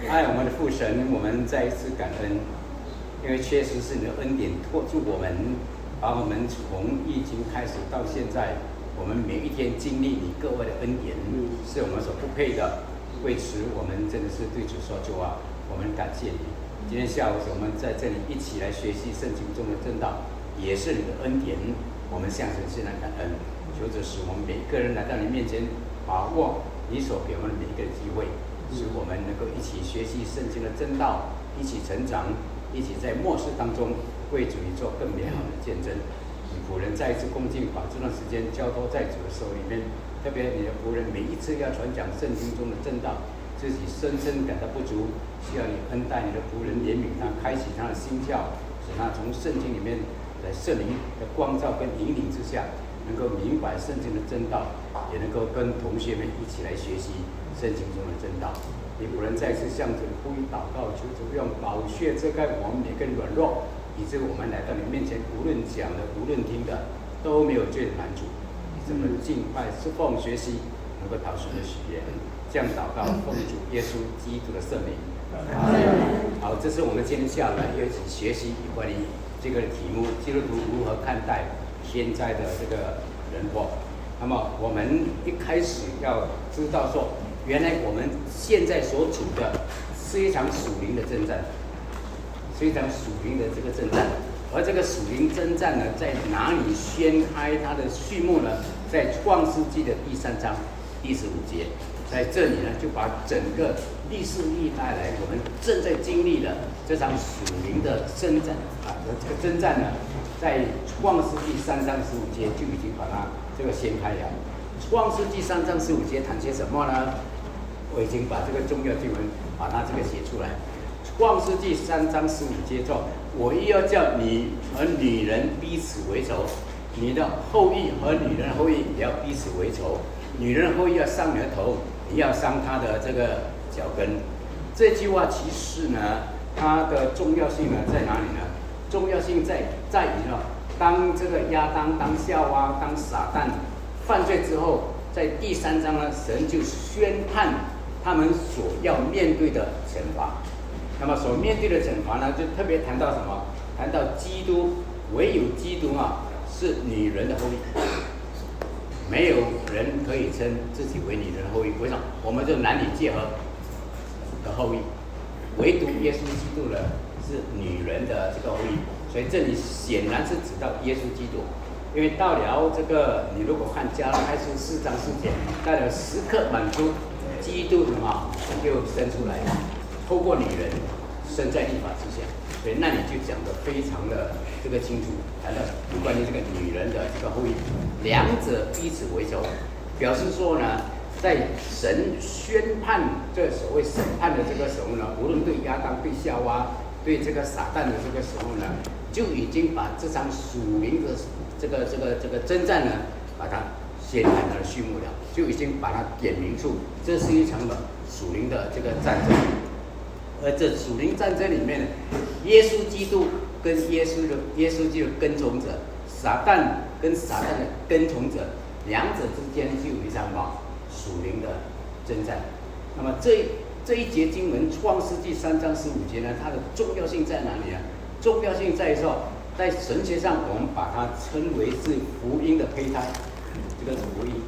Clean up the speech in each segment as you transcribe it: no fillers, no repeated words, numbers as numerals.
爱我们的父神，我们再一次感恩，因为确实是你的恩典托住我们，把我们从疫情开始到现在，我们每一天经历你各位的恩典，是我们所不配的。为此，我们真的是对主说：主啊，我们感谢你。今天下午我们在这里一起来学习圣经中的真道，也是你的恩典，我们向神献上感恩。求主使我们每一个人来到你面前，把握你所给我们每一个机会，使我们能够一起学习圣经的真道，一起成长，一起在末世当中为主做更美好的见证。你仆人再一次恭敬把这段时间交托在主的手里面，特别你的仆人每一次要传讲圣经中的真道，自己深深感到不足，需要你恩待你的仆人，怜悯他，开启他的心窍，使他从圣经里面在圣灵的光照跟引领之下，能够明白圣经的真道，也能够跟同学们一起来学习圣经中的真道。你仆人再次向主呼吁祷告，求主用宝血遮盖我们每个软弱，以致我们来到你面前，无论讲的，无论听的，都没有罪的难主。怎么敬拜、侍奉、学习，能够讨神的喜悦。这样祷告，奉主耶稣基督的圣名。好，这是我们今天下来要一起学习有关于这个题目：基督徒如何看待天灾的这个人祸。那么我们一开始要知道说，原来我们现在所处的是一场属灵的征战，是一场属灵的这个征战。而这个属灵征战呢，在哪里掀开它的序幕呢？在创世纪的第3章第15节，在这里呢，就把整个历世历代来我们正在经历的这场属灵的征战这个征战呢，在创世纪3章15节就已经把它这个掀开了。创世纪3章15节谈些什么呢？我已经把这个重要经文把它这个写出来。创世纪3章15节说：“我亦要叫你和女人彼此为仇，你的后裔和女人的后裔也要彼此为仇。女人的后裔要伤你的头，你要伤她的这个脚跟。”这句话其实呢，它的重要性呢在哪里呢？重要性在于呢，当这个亚当、当夏娃、当撒旦犯罪之后，在第3章呢，神就宣判他们所要面对的惩罚。那么所面对的惩罚呢，就特别谈到什么？谈到基督，唯有基督是女人的后裔，没有人可以称自己为女人的后裔。为什么？我们就男女结合的后裔，唯独耶稣基督呢是女人的这个后裔。所以这里显然是指到耶稣基督，因为到了这个，你如果看加拉太书4章4节，到了时刻满足，基督就生出来了。透过女人生在律法之下，所以那里就讲得非常的这个清楚，谈到有关于这个女人的这个后裔，两者彼此为仇，表示说呢，在神宣判这所谓审判的这个时候呢，无论对亚当、对夏娃、对这个撒旦的这个时候呢，就已经把这场属灵的这个征战呢，把它掀开它的序幕了，就已经把它点明出，这是一场的属灵的这个战争。而这属灵战争里面，耶稣基督跟耶稣基督的跟从者，撒旦跟撒旦的跟从者，两者之间就有一场属灵的征战。那么这一节经文，创世纪3章15节呢，它的重要性在哪里呢？重要性在于说，在神学上，我们把它称为是福音的胚胎，这个是福音。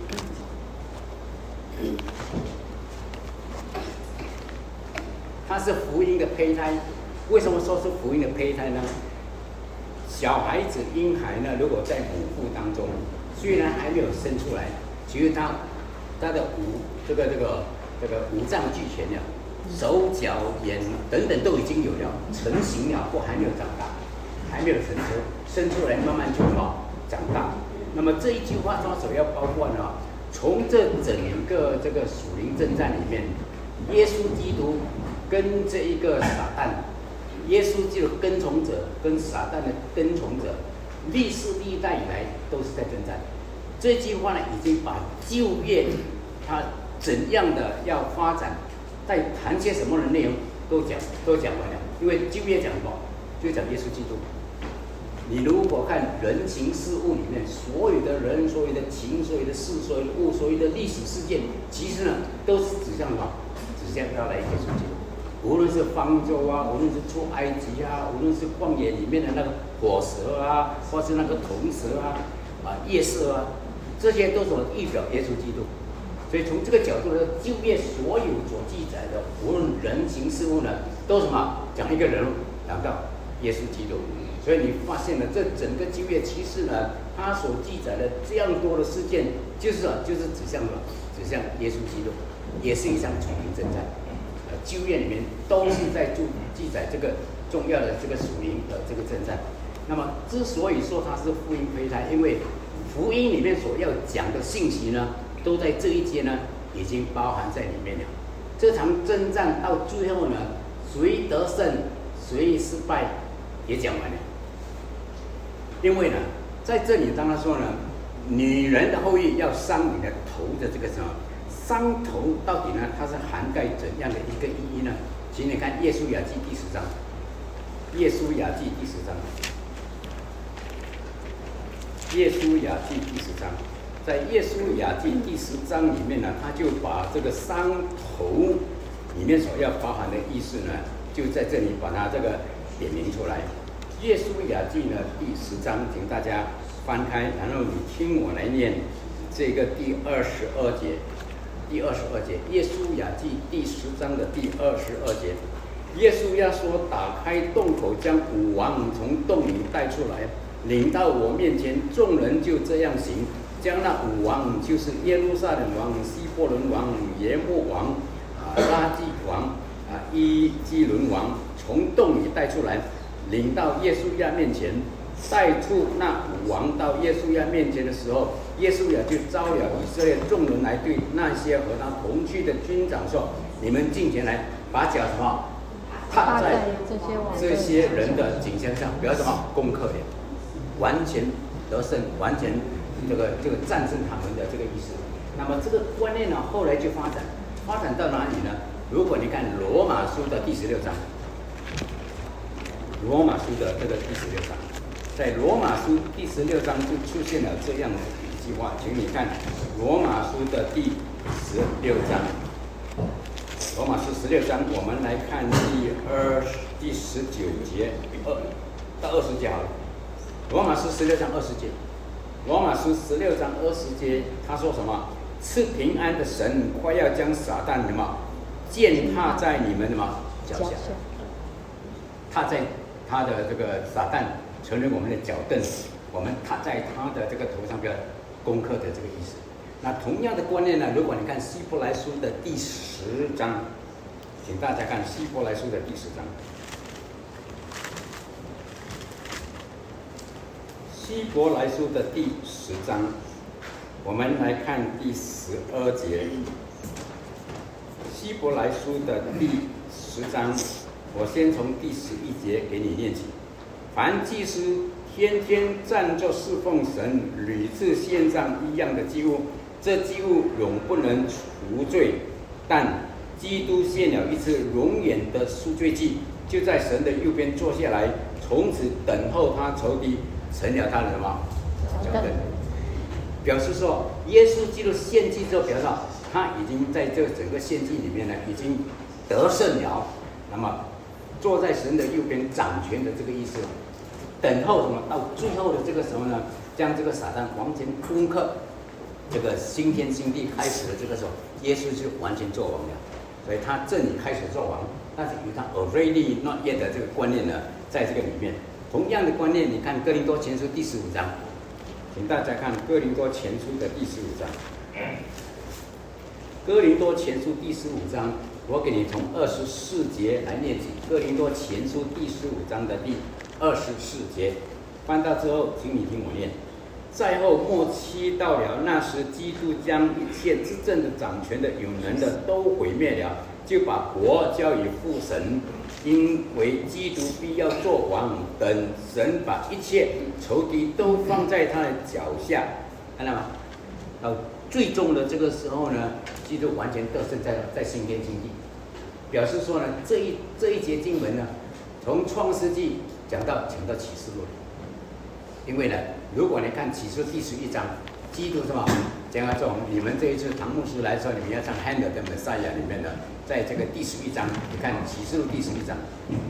它是福音的胚胎。为什么说是福音的胚胎呢？小孩子婴孩呢，如果在母腹当中，虽然还没有生出来，其实他的五脏俱全了，手脚眼等等都已经有了，成型了，或还没有长大，还没有成熟，生出来慢慢就长大。那么这一句话它所要包括呢，从这整个这个属灵征战里面，耶稣基督跟这一个撒旦，耶稣基督跟从者跟撒旦的跟从者，历世历代以来都是在征战。这句话呢，已经把旧约它怎样的要发展，在谈些什么的内容都讲完了。因为旧约讲什么？就讲耶稣基督。你如果看人情世物里面，所有的人、所有的情、所有的事、所有的物、所有的历史事件，其实呢，都是指向什么？指向要来耶稣基督。 无论是方舟啊，无论是出埃及啊，无论是旷野里面的那个火蛇啊，或是那个铜蛇啊，夜色啊，这些都是预表耶稣基督。所以从这个角度呢，旧约所有所记载的，无论人情事物呢，都什么讲一个人物，讲到耶稣基督。所以你发现了这整个旧约其实呢，它所记载的这样多的事件，就是指向什么？指向耶稣基督，也是一场属灵征战。旧约里面都是在记载这个重要的这个属灵的这个征战。那么之所以说它是福音胚胎，因为福音里面所要讲的信息呢，都在这一节呢已经包含在里面了。这场征战到最后呢，谁得胜，谁失败，也讲完了。因为呢，在这里当他说呢，女人的后裔要伤你的头的这个什么？伤头到底呢？它是涵盖怎样的一个意义呢？请你看《约书亚记》第10章，《约书亚记》第10章，《约书亚记》第10章，在《约书亚记》第10章里面呢，他就把这个伤头里面所要包含的意思呢，就在这里把它这个点明出来。《约书亚记》呢第10章，请大家翻开，然后你听我来念这个第22节。第22节，《约书亚记》第10章的第22节，约书亚说：“打开洞口，将5王从洞里带出来，领到我面前。”众人就这样行，将那5王，就是耶路撒冷王、希伯伦王、耶莫王、拉基王、伊基伦王，从洞里带出来，领到约书亚面前。带出那5王到约书亚面前的时候，约书亚就招了以色列众人来，对那些和他同去的军长说：“你们进前来，把脚什么踏在这些人的颈项上，不要什么攻克的，完全得胜，完全这个战胜他们的这个意思。”那么这个观念呢，后来就发展到哪里呢？如果你看罗马书的第16章，罗马书的这个第16章。在罗马书第16章就出现了这样的一句话，请你看罗马书的第16章，罗马书16章，我们来看第19节到20节好了。罗马书16章20节，罗马书16章20节，他说什么？赐平安的神快要将撒旦什么践踏在你们什么脚下，踏在他的这个撒旦成为我们的脚凳，我们踏在他的这个头上，不要攻克的这个意思。那同样的观念呢，如果你看希伯来书的第10章，请大家看希伯来书的第10章。希伯来书的第10章，我们来看第12节。希伯来书的第10章，我先从第11节给你念起。凡祭司天天站着侍奉神，屡次献上一样的祭物，这祭物永不能除罪。但基督献了一次永远的赎罪祭，就在神的右边坐下来，从此等候他仇敌成了他的什么脚凳。表示说，耶稣基督献祭之后，表示他已经在这整个献祭里面呢，已经得胜了。那么坐在神的右边掌权的这个意思。等候什么？到最后的这个时候呢，将这个撒旦完全攻克，这个新天新地开始的这个时候，耶稣就完全做王了。所以他这里开始做王，但是有他 already not yet 的这个观念呢，在这个里面。同样的观念，你看哥林多前书第15章，请大家看哥林多前书的第15章。哥林多前书第15章，我给你从24节来念起。哥林多前书第15章的第24节，翻到之后，请你听我念。在后末期到了，那时基督将一切执政的、掌权的、有能的都毁灭了，就把国交与父神，因为基督必要做王，等神把一切仇敌都放在他的脚下，看到吗？到最终的这个时候呢，基督完全得胜在新天新地，表示说呢，这一节经文呢，从创世纪讲到启示录。因为呢，如果你看启示第11章，基督什么将要做你们这一次唐牧师来说，你们要唱《Handle the Messiah》里面的，在这个第11章，你看启示录第11章，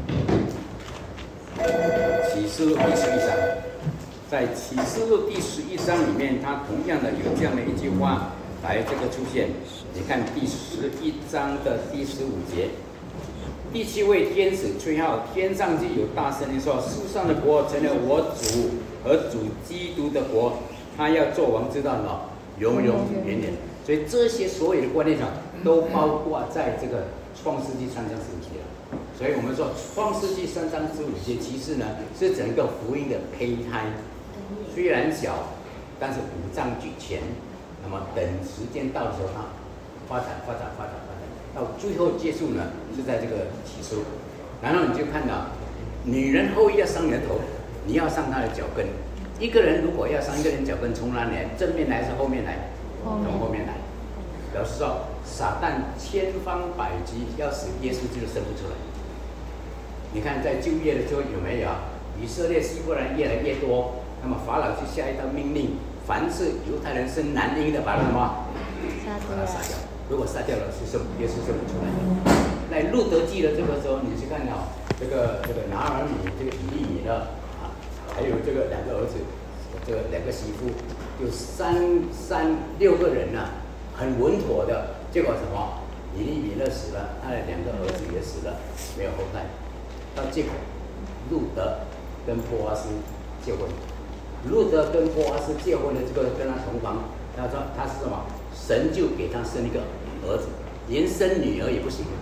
启示录第11章，在启示录第11章里面，它同样的有这样的一句话来这个出现。你看第11章的第15节，第7位天使吹号，天上就有大声音说：世上的国成了我主和主基督的国，他要做王，知道吗？永永远远。所以这些所有的观念上都包括在这个创世纪3章15节了。所以我们说创世纪3章15节其实呢是整个福音的胚胎，虽然小，但是五脏俱全。那么等时间到的时候，它发展，到最后结束呢是在这个起初。然后你就看到，女人后裔要伤你的头，你要伤她的脚跟。一个人如果要伤一个人脚跟，从哪里来？正面来还是后面来？从后面来。表示说，撒旦千方百计要使耶稣基督生不出来。你看在旧约的时候有没有？以色列希伯来越来越多，那么法老就下一道命令，凡是犹太人生男婴的，把他什么？把他杀掉。如果杀掉了，是耶稣生不出来。在路德记的这个时候，你去看到这个拿尔米，这个以利米勒啊，还有这个2个儿子，这个2个媳妇，有6个人呐、很稳妥的。结果什么？以利米勒死了，他的2个儿子也死了，没有后代。到结果，路德跟波阿斯结婚。路德跟波阿斯结婚的这个跟他同房，他说他是什么？神就给他生一个儿子，连生女儿也不行，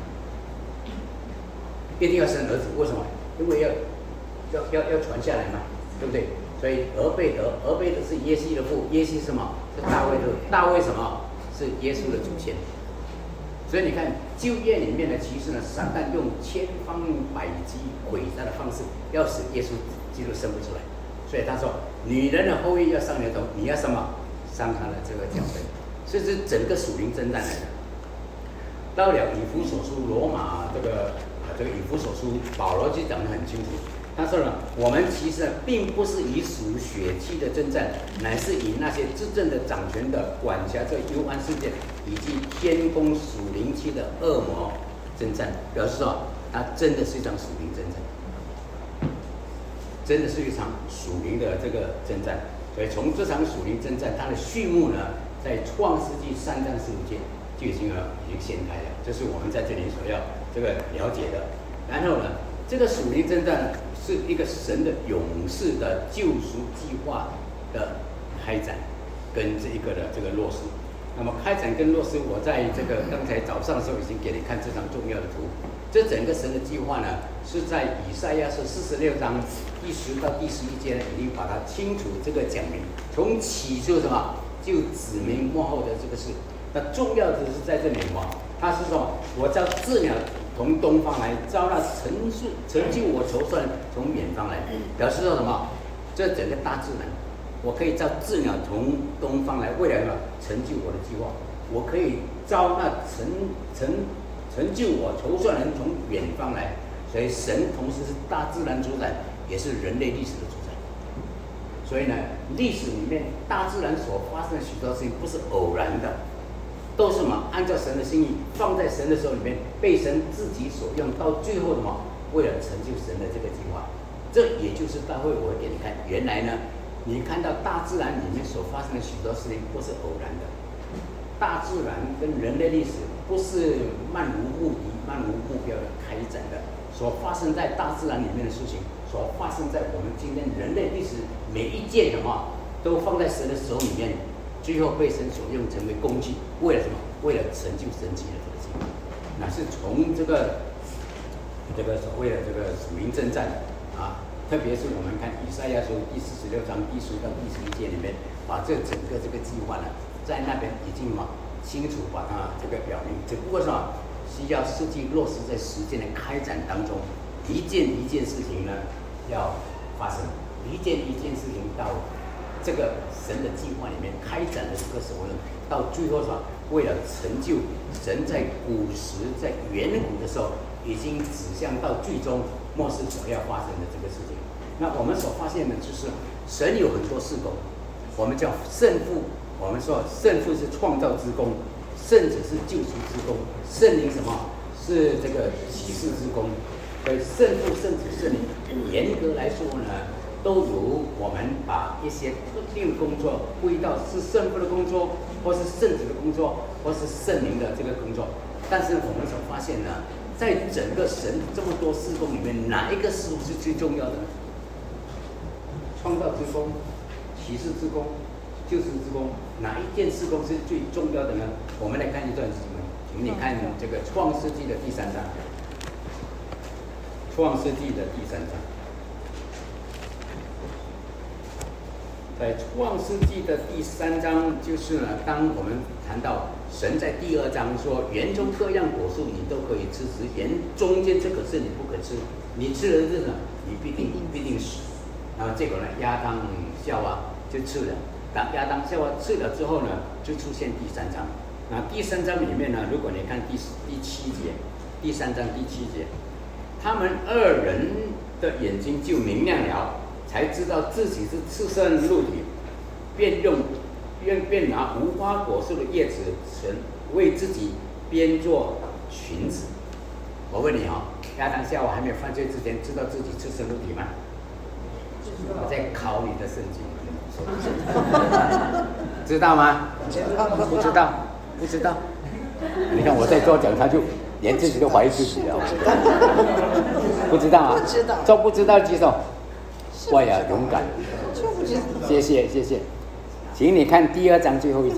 一定要生儿子。为什么？因为要传下来嘛，对不对？所以俄贝德是耶西的父，耶西是什么？是大卫的，大卫什么？是耶稣的祖先。所以你看旧约里面的其实呢，撒旦用千方百计诡诈的方式，要使耶稣基督生不出来。所以他说，女人的后裔要伤你的头，你要什么？伤他的这个脚跟。这是整个属灵征战来的。到了以弗所书、罗马这个以弗所书，保罗就讲得很清楚。他说呢，我们其实并不是以属血气的征战，乃是以那些执政的、掌权的、管辖这幽暗世界以及天宫属灵期的恶魔征战。表示说，它真的是一场属灵征战，真的是一场属灵的这个征战。所以从这场属灵征战，它的序幕呢，在创世纪3章15节就已经掀开了，这是我们在这里所要这个了解的。然后呢，这个属灵征战是一个神的永世的救赎计划的开展，跟这一个的这个落实。那么开展跟落实，我在这个刚才早上的时候已经给你看这张重要的图。这整个神的计划呢，是在以赛亚书46章第10到第11节呢，已经把它清楚这个讲明。从起初什么，就指明末后的这个事。那重要的是在这里什么？他是说，我叫鸷鸟从东方来，招那成就我筹算从远方来，表示说什么？这整个大自然，我可以招鸷鸟从东方来，为了什么？成就我的计划。我可以招那成就我筹算人从远方来，所以神同时是大自然主宰，也是人类历史的主宰。所以呢，历史里面大自然所发生的许多事情不是偶然的，都是什么？按照神的心意放在神的手里面，被神自己所用，到最后什么？为了成就神的这个计划。这也就是待会我会给你看，原来呢，你看到大自然里面所发生的许多事情不是偶然的。大自然跟人类历史不是漫无目的、漫无目标的开展的，所发生在大自然里面的事情，所发生在我们今天人类历史每一件什么，都放在神的手里面，最后被神所用成为工具，为了什么？为了成就神奇的这个计划。那是从这个所谓的这个属灵征战啊，特别是我们看以赛亚书第46章第10到第11节里面，把这整个这个计划呢，在那边已经清楚把它这个表明，只不过是需要实际落实在实践的开展当中，一件一件事情呢要发生，一件一件事情到这个神的计划里面开展的这个时候呢，到最后为了成就神在古时在远古的时候已经指向到最终末世所要发生的这个事情。那我们所发现的就是神有很多事工，我们叫圣父，我我们说圣父是创造之功，圣子是救赎之功，圣灵什么是这个启示之功。所以圣父、圣子、圣灵，严格来说呢，都由我们把一些特定的工作归到是圣父的工作，或是圣子的工作，或是圣灵的这个工作。但是我们所发现呢，在整个神这么多事工里面，哪一个事工是最重要的呢？创造之功、启示之功、救赎之功，哪一件事工是最重要的呢？我们来看一段经文，请你看这个创世纪的第3章。创世纪的第3章，在创世纪的第3章，就是呢，当我们谈到神在第2章说，园中各样果树你都可以吃时，园中间这个是你不可吃，你吃了日呢，你必定死。然后结果呢，亚当夏娃就吃了。当亚当夏娃吃了之后呢，就出现第3章。那第3章里面呢，如果你看第7节，第3章第7节。他们2人的眼睛就明亮了，才知道自己是赤身露体，便拿无花果树的叶子为自己编做裙子。我问你亚当夏娃还没有犯罪之前，知道自己赤身露体吗？我在考你的圣经，知道吗？不知道，不知道。你看我在做讲，他就连自己都怀疑自己了。不知道啊？不知道。都不知道举手。哇呀，勇敢！谢谢谢谢。请你看第2章最后一节。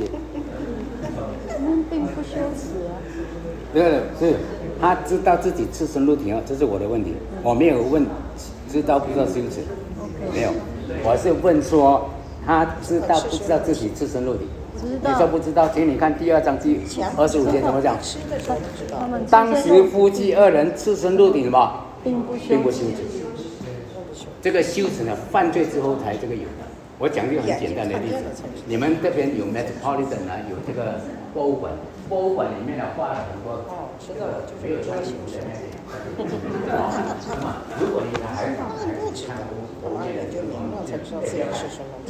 并不羞耻啊。 是他知道自己赤身露体这是我的问题。我没有问知道不知道羞耻，没有。我是问说他知道不知道自己赤身露体？你说不知道，请你看第2章第25节怎么讲？当时夫妻2人赤身露体什么？并不羞耻。这个羞耻呢，犯罪之后才这个有的。我讲一个很简单的例子，你们这边有 Metropolitan 有这个博物馆，博物馆里面画了很多没有穿衣服的那些。那么，如果你的孩子看我们的就明了才知道自己是什么。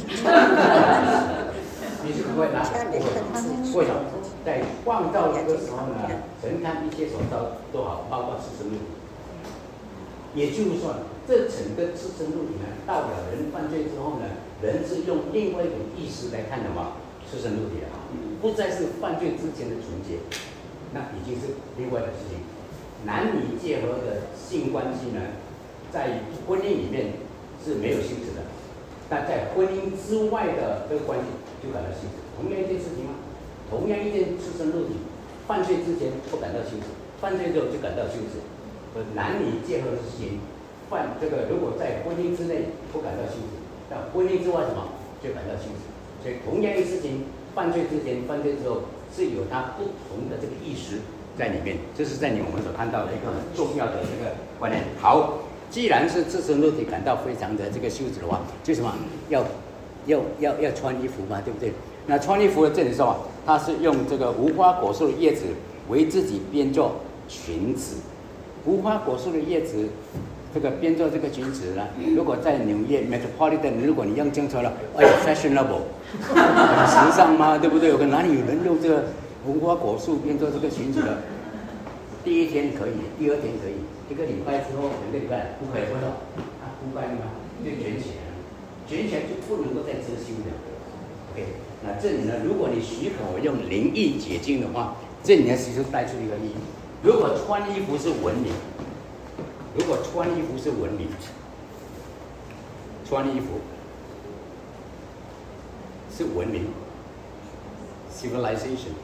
你是不会拿为什么？在创造这个时候呢，神看一切所造都好，包括赤身露体。也就是说，这整个赤身露体呢，到了人犯罪之后呢，人是用另外一种意识来看什么赤身露体了，不再是犯罪之前的纯洁，那已经是另外的事情。男女结合的性关系呢，在婚姻里面是没有羞耻的，但在婚姻之外的这个关系就感到羞耻。同样一件事情吗？同样一件赤身露体，犯罪之前不感到羞耻，犯罪之后就感到羞耻。男女结合的事情，如果在婚姻之内不感到羞耻，在婚姻之外什么就感到羞耻。所以同样一事情，犯罪之前、犯罪之后是有它不同的这个意识在里面，这是在我们所看到的一个很重要的这个观念。好，既然是赤身露体感到非常的这个羞耻的话，就什么要穿衣服嘛，对不对？那穿衣服的这里说，它是用这个无花果树的叶子为自己编做裙子。无花果树的叶子，这个编做这个裙子呢，如果在纽约 Metropolitan， 如果你用这样说了，哎呀 ，fashionable， 很时尚嘛，对不对？哪里有人用这个无花果树编做这个裙子的？第1天可以，第2天可以，1个礼拜之后，2个礼拜不可以，为什么？它枯干嘛，就卷起来了，卷起来就不能够再遮羞了。OK， 那这里呢，如果你许可我用灵意解经的话，这里呢其实带出一个意义。如果穿衣服是文明，穿衣服是文明 ，civilization。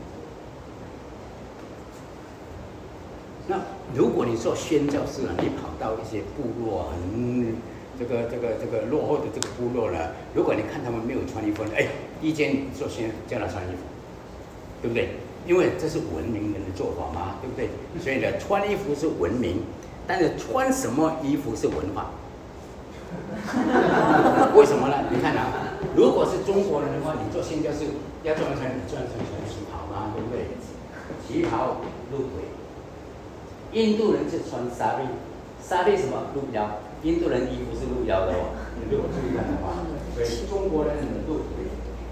那如果你做宣教士呢，你跑到一些部落这个落后的这个部落呢，如果你看他们没有穿衣服，第一件做宣叫他穿衣服，对不对？因为这是文明人的做法嘛，对不对？所以呢，穿衣服是文明，但是穿什么衣服是文化。为什么呢？你看如果是中国人的话，你做宣教士要穿旗袍嘛，对不对？旗袍露腿。印度人是穿纱丽什么露腰？印度人衣服是露腰的如果注意看的话，所以中国人露腿。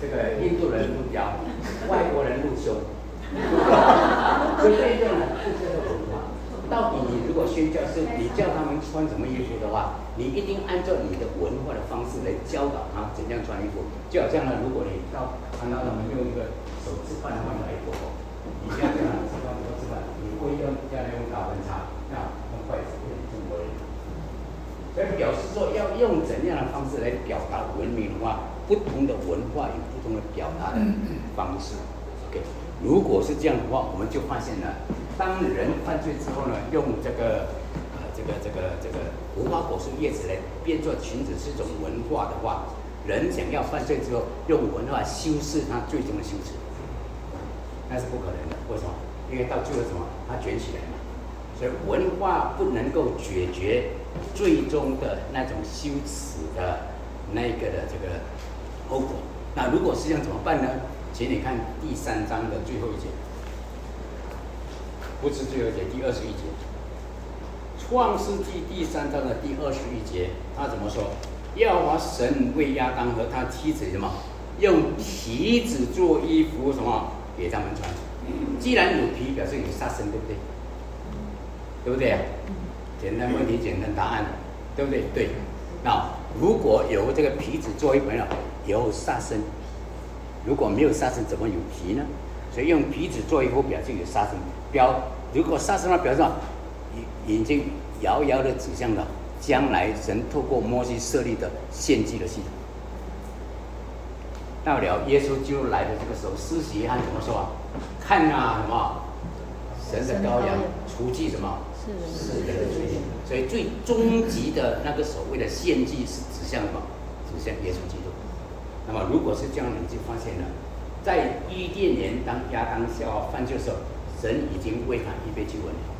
这个印度人不教，外国人入修，所以这个呢是这个文化。到底你如果宣教是你叫他们穿什么衣服的话，你一定按照你的文化的方式来教导他怎样穿衣服。就好像呢，如果你看到他们用一个手吃饭的方法来做，你这样叫他们吃饭不吃饭，你不一定叫他用打分叉，那用筷子不能中国人。所以表示说要用怎样的方式来表达文明的话，不同的文化有不同的表达的方式。OK， 如果是这样的话，我们就发现了。当人犯罪之后呢，用这个无花果树叶子来变作裙子是一种文化的话，人想要犯罪之后用文化修饰他最终的羞耻，那是不可能的。为什么？因为到最后什么？他卷起来嘛。所以文化不能够解决最终的那种羞耻的那个的这个后果。那如果是这样怎么办呢？请你看第3章的最后一节。不是最后一节，第21节，创世纪第3章的第21节，他怎么说？耶和华神为亚当和他妻子什么，用皮子做衣服，什么给他们穿。既然有皮，表示有杀生，对不对？对不对啊？简单问题，简单答案，对不对？对。那如果有这个皮子做衣服呢，有杀生；如果没有杀生，怎么有皮呢？所以用皮子做衣服，表示有杀生。如果杀生了，表示已经遥遥的指向了将来神透过摩西设立的献祭的系统。到了耶稣基督来的这个时候，施洗约翰怎么说啊？看啊，什么神的羔羊，除去什么世人的罪孽。所以最终极的那个所谓的献祭是指向什么？指向耶稣基督。那么如果是这样，你就发现了，在伊甸园当亚当夏娃犯罪的时候，神已经为他预备救恩了。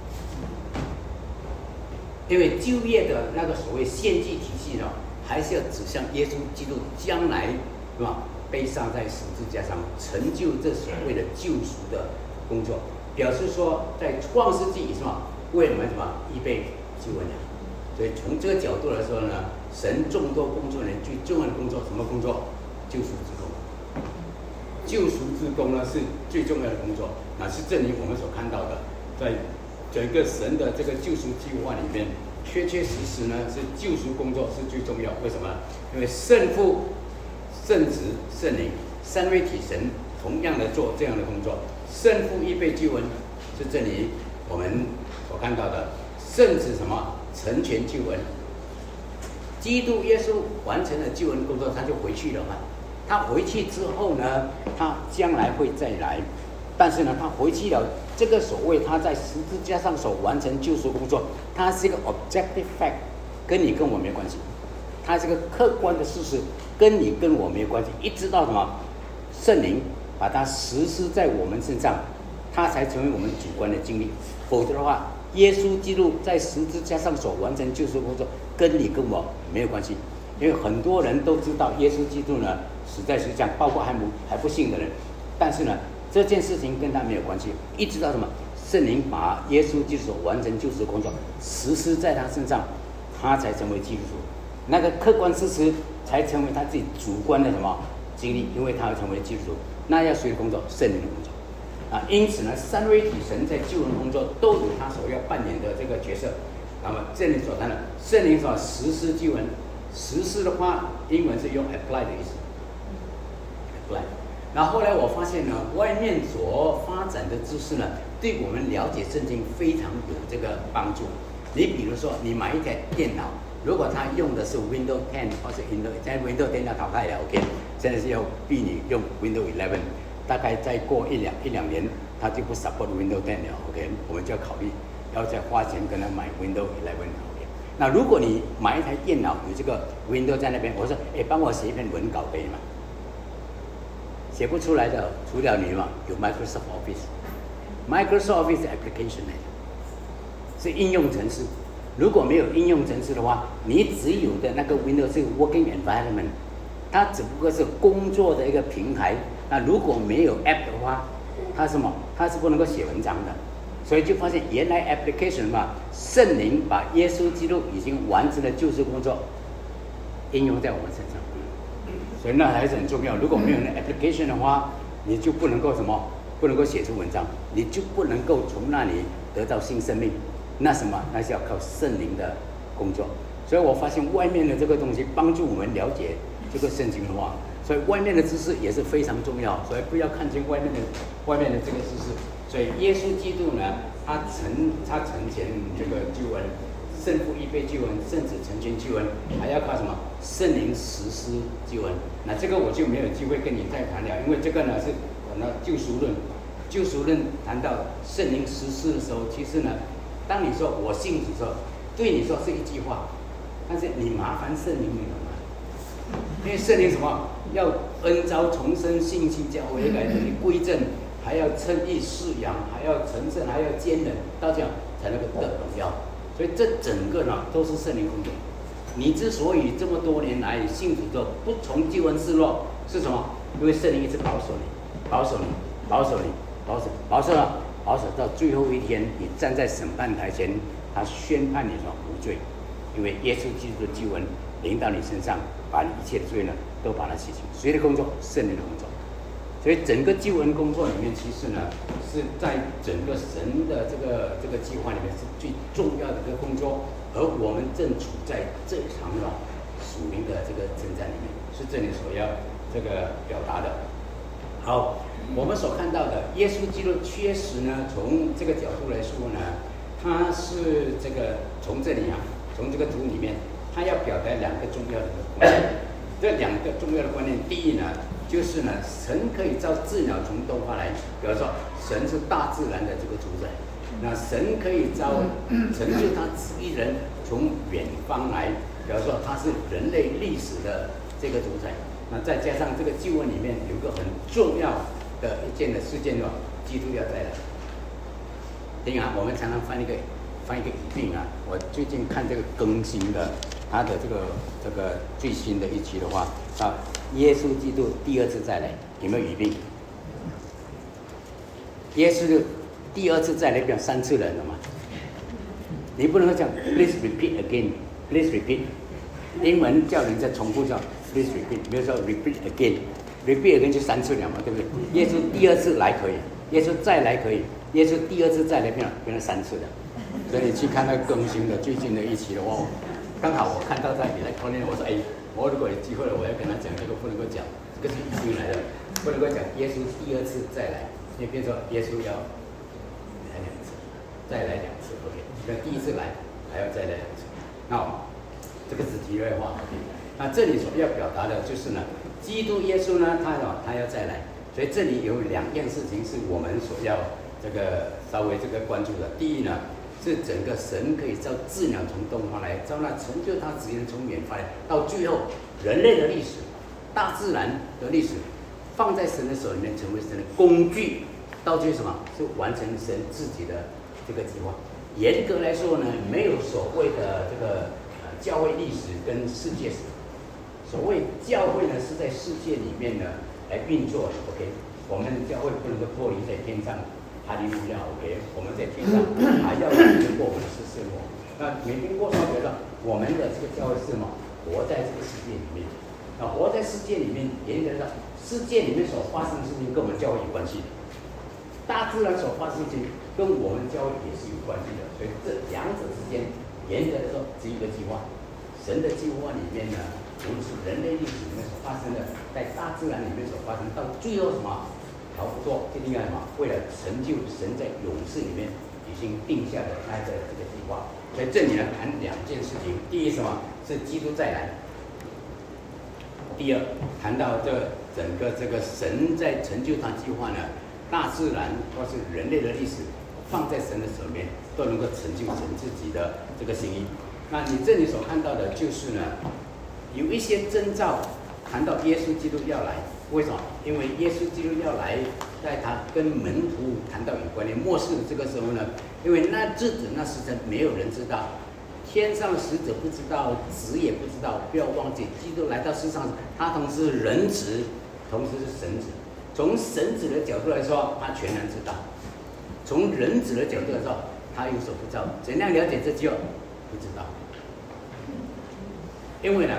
因为旧约的那个所谓献祭体系呢，还是要指向耶稣基督将来，是吧？被上在十字架上，成就这所谓的救赎的工作，表示说，在创世纪什么为我们什么预备救恩了。所以从这个角度来说呢，神众多工作人最重要的工作，什么工作？救赎之工。救赎之工呢是最重要的工作，那是正如我们所看到的，在整个神的这个救赎计划里面，确确实实呢是救赎工作是最重要。为什么？因为圣父、圣子、圣灵三位体神同样的做这样的工作。圣父预备救恩，是正如我们所看到的；圣子什么成全救恩。基督耶稣完成了救恩工作，他就回去了嘛。他回去之后呢，他将来会再来，但是呢，他回去了，这个所谓他在十字架上所完成救赎工作，它是一个 objective fact， 跟你跟我没关系，它是个客观的事实，跟你跟我没关系。一直到什么圣灵把它实施在我们身上，它才成为我们主观的经历。否则的话，耶稣基督在十字架上所完成救赎工作，跟你跟我没有关系。因为很多人都知道耶稣基督呢死在十字架，包括还不信的人，但是呢，这件事情跟他没有关系。一直到什么圣灵把耶稣基督所完成救赎工作实施在他身上，他才成为基督徒。那个客观事实才成为他自己主观的什么经历，因为他要成为基督徒，那要谁的工作？圣灵的工作啊。因此呢，三位一体神在救人工作都有他所要扮演的这个角色。那么这里所谈的圣灵所实施救恩，实施的话，英文是用 apply 的意思 ，apply。然后后来我发现呢，外面所发展的知识呢，对我们了解圣经非常有这个帮助。你比如说，你买一台电脑，如果它用的是 Windows 10或是 Windows， 现在 Windows 10要淘汰了 ，OK， 现在是要逼你用 Windows 11，大概再过一两年，它就不 support Windows 10了 ，OK， 我们就要考虑要再花钱跟他买 Windows 11，OK。那如果你买一台电脑有这个 Windows 在那边，我说，帮我写一篇文稿可以吗？写不出来的，除了你嘛，有 Microsoft Office，Microsoft Office application 来的，是应用程式。如果没有应用程式的话，你只有的那个 Windows 是 working environment， 它只不过是工作的一个平台。那如果没有 app 的话，它什么？它是不能够写文章的。所以就发现原来 application 嘛，圣灵把耶稣基督已经完成的救赎工作应用在我们身上。 所以那还是很重要。如果没有那 application 的话，你就不能够什么，不能够写出文章，你就不能够从那里得到新生命。那什么，那是要靠圣灵的工作。所以我发现外面的这个东西帮助我们了解这个圣经的话，所以外面的知识也是非常重要。所以不要看见外面的这个知识。所以耶稣基督呢，他成全这个救恩。圣父预备救恩，圣子成全救恩，还要靠什么？圣灵实施救恩。那这个我就没有机会跟你再谈了，因为这个呢是救赎论。救赎论谈到圣灵实施的时候，其实呢，当你说我信主的时候，对你说是一句话，但是你麻烦圣灵，你懂吗？因为圣灵什么？要恩召重生信心教会来你归正，还要称义释扬，还要成圣，还要坚忍，到这样才能够得荣耀。所以这整个呢都是圣灵工作。你之所以这么多年来信主之后不从救恩失落，是什么？因为圣灵一直保守你，保守到最后一天，你站在审判台前，他宣判你什么无罪，因为耶稣基督的救恩临到你身上，把你一切的罪呢都把它洗净。谁的工作？圣灵的工作。所以整个救恩工作里面，其实呢是在整个神的这个计划里面是最重要的一个工作，而我们正处在这场属灵的这个征战里面，是这里所要这个表达的。好，我们所看到的耶稣基督确实呢，从这个角度来说呢，他是这个从这里从这个图里面，他要表达两个重要的观念。这两个重要的观念，第一呢，就是呢，神可以照鸷鸟从东发来，比如说神是大自然的这个主宰，那神可以照成就他旨意人从远方来，比如说他是人类历史的这个主宰。那再加上这个救恩里面有一个很重要的一件的事件基督要再来。我们常常翻一个语病我最近看这个更新的，他的这个最新的一期的话，耶稣基督第二次再来，有没有语病？耶稣的第二次再来表三次人了嘛？你不能够讲 please repeat again，please repeat。英文叫人家重复叫 please repeat， 比如说 repeat again，repeat again 就三次了嘛，对不对？耶稣第二次来可以，耶稣再来可以，耶稣第二次再来变成三次的。所以你去看那更新的最近的一期的话，刚好我看到在你来讨论，我说我如果有机会了，我要跟他讲这个不能够讲，这个是一出来的，不能够讲耶稣第二次再来，因为比如说耶稣要来两次，再来两次 ，OK， 那第一次来还要再来两次，那这个是题外话 ，OK。那这里所要表达的就是呢，基督耶稣呢，他要再来，所以这里有两件事情是我们所要这个稍微这个关注的。第一呢，是整个神可以照鸷鸟从东方来，照那成就他旨意从远方来，到最后人类的历史、大自然的历史，放在神的手里面，成为神的工具，到最后什么？是完成神自己的这个计划。严格来说呢，没有所谓的这个教会历史跟世界史。所谓教会呢，是在世界里面呢来运作的 ，OK。我们教会不能够脱离在天上。哈利路亚 ，OK， 我们在天上还要经过我们的生活。那每天过生活的，我们的这个教会是什么？活在这个世界里面。那活在世界里面，严格上，世界里面所发生的事情跟我们教会有关系的。大自然所发生的事情跟我们教会也是有关系的。所以这两者之间，严格来说只有一个计划。神的计划里面呢，无论是人类历史里面所发生的，在大自然里面所发生，到最后什么？逃不脱，最重要什么？为了成就神在永世里面已经定下的他的这个计划。所以这里呢谈两件事情：第一，什么是基督再来；第二，谈到这整个这个神在成就他计划呢，大自然或是人类的历史放在神的手里面，都能够成就神自己的这个心意。那你这里所看到的就是呢，有一些征兆，谈到耶稣基督要来。为什么？因为耶稣基督要来，在他跟门徒谈到有关的末世的这个时候呢，因为那日子那时辰没有人知道，天上的使者不知道，子也不知道。不要忘记，基督来到世上，他同时是人子，同时是神子。从神子的角度来说，他全然知道；从人子的角度来说，他有所不知道。怎样了解这句？不知道。因为呢，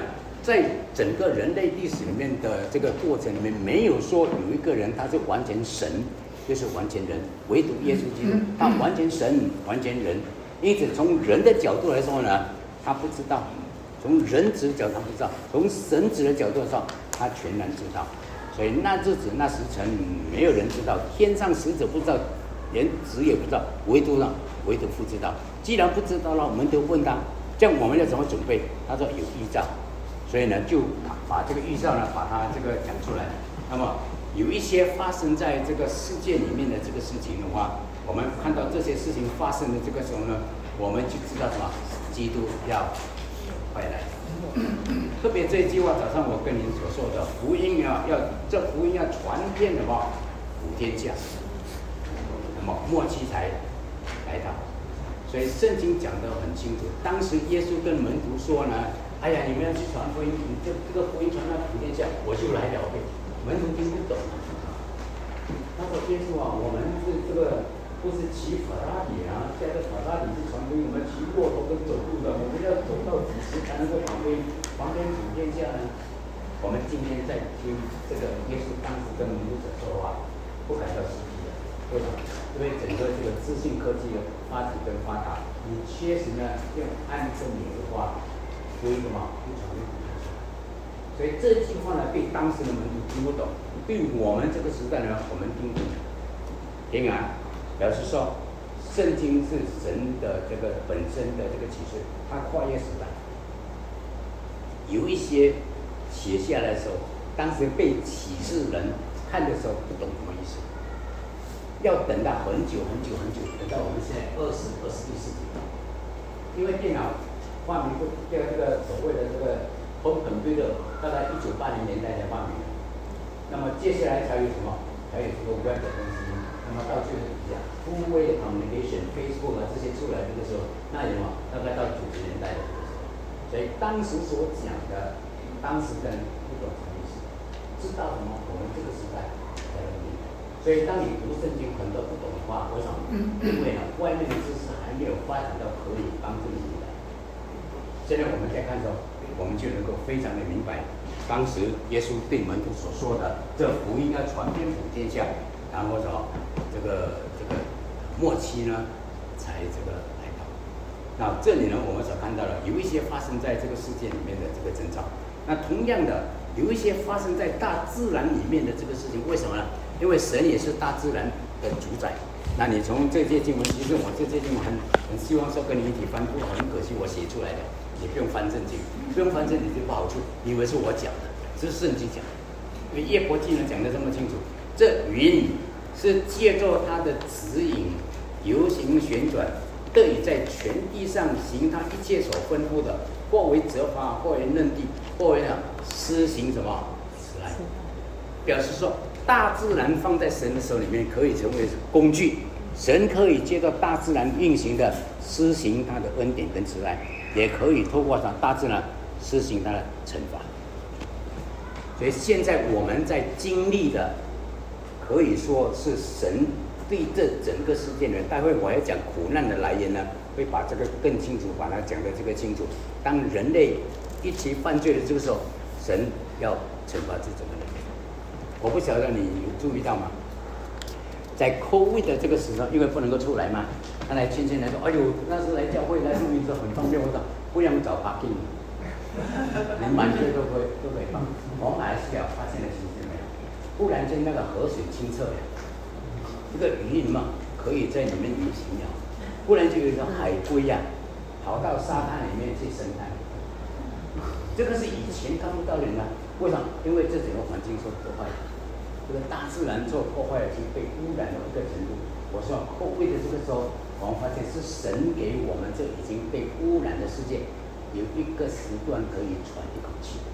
在整个人类历史里面的这个过程里面，没有说有一个人他是完全神，就是完全人，唯独耶稣基督，他完全神，完全人。因此，从人的角度来说呢，他不知道；从人子的角度他不知道；从神子的角度上，他全然知道。所以那日子那时辰，没有人知道，天上使者不知道，连子也不知道，唯独父知道。既然不知道了，我们都问他，这样我们要怎么准备？他说有预兆，所以呢，就把这个预兆呢，把它这个讲出来。那么有一些发生在这个世界里面的这个事情的话，我们看到这些事情发生的这个时候呢，我们就知道什么？基督要快来。特别这一句话，早上我跟您所说的福音这福音要传遍什么？普天下，那么末期才来到。所以圣经讲得很清楚，当时耶稣跟门徒说呢：“哎呀，你们要去传福音，你这个福音传到普天下，我就来了呗。”门徒听不懂。他说：“耶稣啊，我们是这个不是骑法拉利啊，现在法拉利是传福音，我们骑骆驼跟走路的，我们要走到几时才能够传福音，传遍普天下呢？”我们今天在听这个耶稣当时跟门徒所说的话，不感到稀奇的。为什么？因为整个这个资讯科技的发展跟发达，你确实呢用按证明的话，为什么不传遍普天下？所以这句话呢，对当时的门徒听不懂，对我们这个时代呢，我们听懂。听啊，表示说，圣经是神的这个本身的这个启示，它跨越时代。有一些写下来的时候，当时被启示人看的时候不懂什么意思，要等到很久很久很久，等到我们现在21世纪，因为电脑发明这个所谓的这个home computer，大概1980年代才发明的。那么接下来才有什么？才有这个 web 的东西。那么到最后two-way communication、Facebook 啊这些出来这个时候，那有什么？大概到90年代的时候。所以当时所讲的，当时的人不懂什么意思，知道什么？我们这个时代才能明白。所以当你读圣经很多不懂的话，为什么？因为呢，外面的知识还没有发展到可以帮助你的。现在我们在看的时候，我们就能够非常的明白，当时耶稣对门徒所说的，这福音要传遍普天下，然后说这个末期呢，才这个来到。那这里呢，我们所看到的有一些发生在这个世界里面的这个征兆。那同样的，有一些发生在大自然里面的这个事情，为什么呢？因为神也是大自然的主宰。那你从这些经文，其实我这些经文很希望说跟你一起翻，不过很可惜我写出来的，你不用翻圣经，不用翻圣经就不好处，以为是我讲的，这是圣经讲的。因为耶伯记呢讲得这么清楚，这云是借助它的指引、游行、旋转，得以在全地上行他一切所吩咐的，或为责罚，或为认地，或为施行什么慈爱。表示说，大自然放在神的手里面，可以成为工具，神可以借助大自然运行的施行他的恩典跟慈爱，也可以透过大自然施行他的惩罚。所以现在我们在经历的，可以说是神对这整个世界呢，待会我要讲苦难的来源呢，会把这个更清楚，把它讲得这个清楚。当人类一起犯罪的这个时候，神要惩罚这整个人类。我不晓得你有注意到吗？在 COVID 的这个时候，因为不能够出来嘛，他来亲戚来说，哎呦，那时候来教会来录音时候很方便，我说不用找 parking， 你满街都可以放。我们马来西亚发现的情形没有？忽然间那个河水清澈呀，这个鱼嘛可以在里面游行呀，忽然就有一条海龟呀跑到沙滩里面去生态，这个是以前看不到的呢。为什么？因为这整个环境受破坏，这个大自然受破坏已经被污染到一个程度。我说COVID的这个时候，我们发现是神给我们这已经被污染的世界有一个时段可以喘一口气。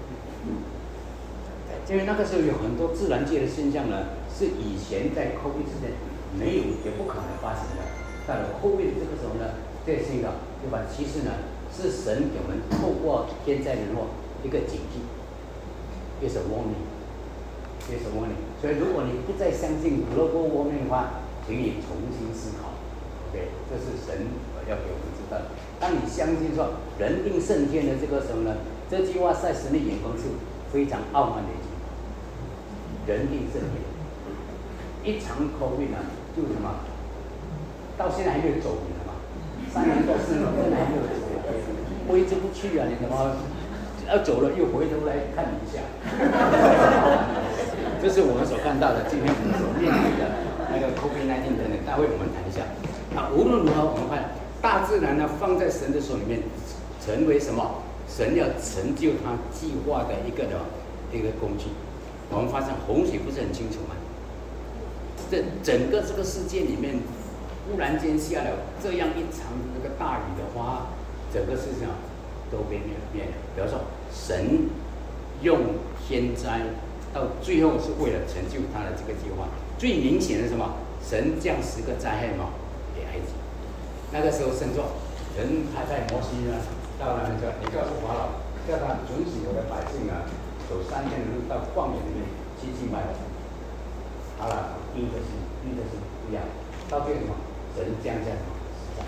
因为那个时候有很多自然界的现象呢，是以前在 COVID 之前没有也不可能发生的。到了 COVID 这个时候呢，这些现象，对吧？其实呢，是神给我们透过天灾人祸一个警惕。It's a warning. It's a warning. 所以，如果你不再相信 global warming 的话，请你重新思考。OK， 这是神要给我们知道的。当当你相信说人定胜天的这个时候呢，这句话在神的眼光是非常傲慢的一句话。人定胜天，一场 COVID 呢，就什么，到现在还没有走，你知道吗？3年多4年，真的还没有走，挥之不去啊！你怎么要走了又回头来看你一下？这是我们所看到的，今天我们所面对的那个 COVID-19 等等，待会我们谈一下。那无论如何，我们看大自然呢，放在神的手里面，成为什么？神要成就他计划的一个工具。我们发现洪水不是很清楚吗？这整个这个世界里面，忽然间下了这样一场这个大雨的话，整个事情都变了。比如说，神用天灾。到最后是为了成就他的这个计划。最明显的是什么？神降10个灾害嘛给埃及。那个时候神说，神还在摩西呢，到那边说，你告诉法老，叫他准许我的百姓啊，走3天的路到旷野里面去敬拜我。好了，硬着心不要。到最后什么？神降下什么？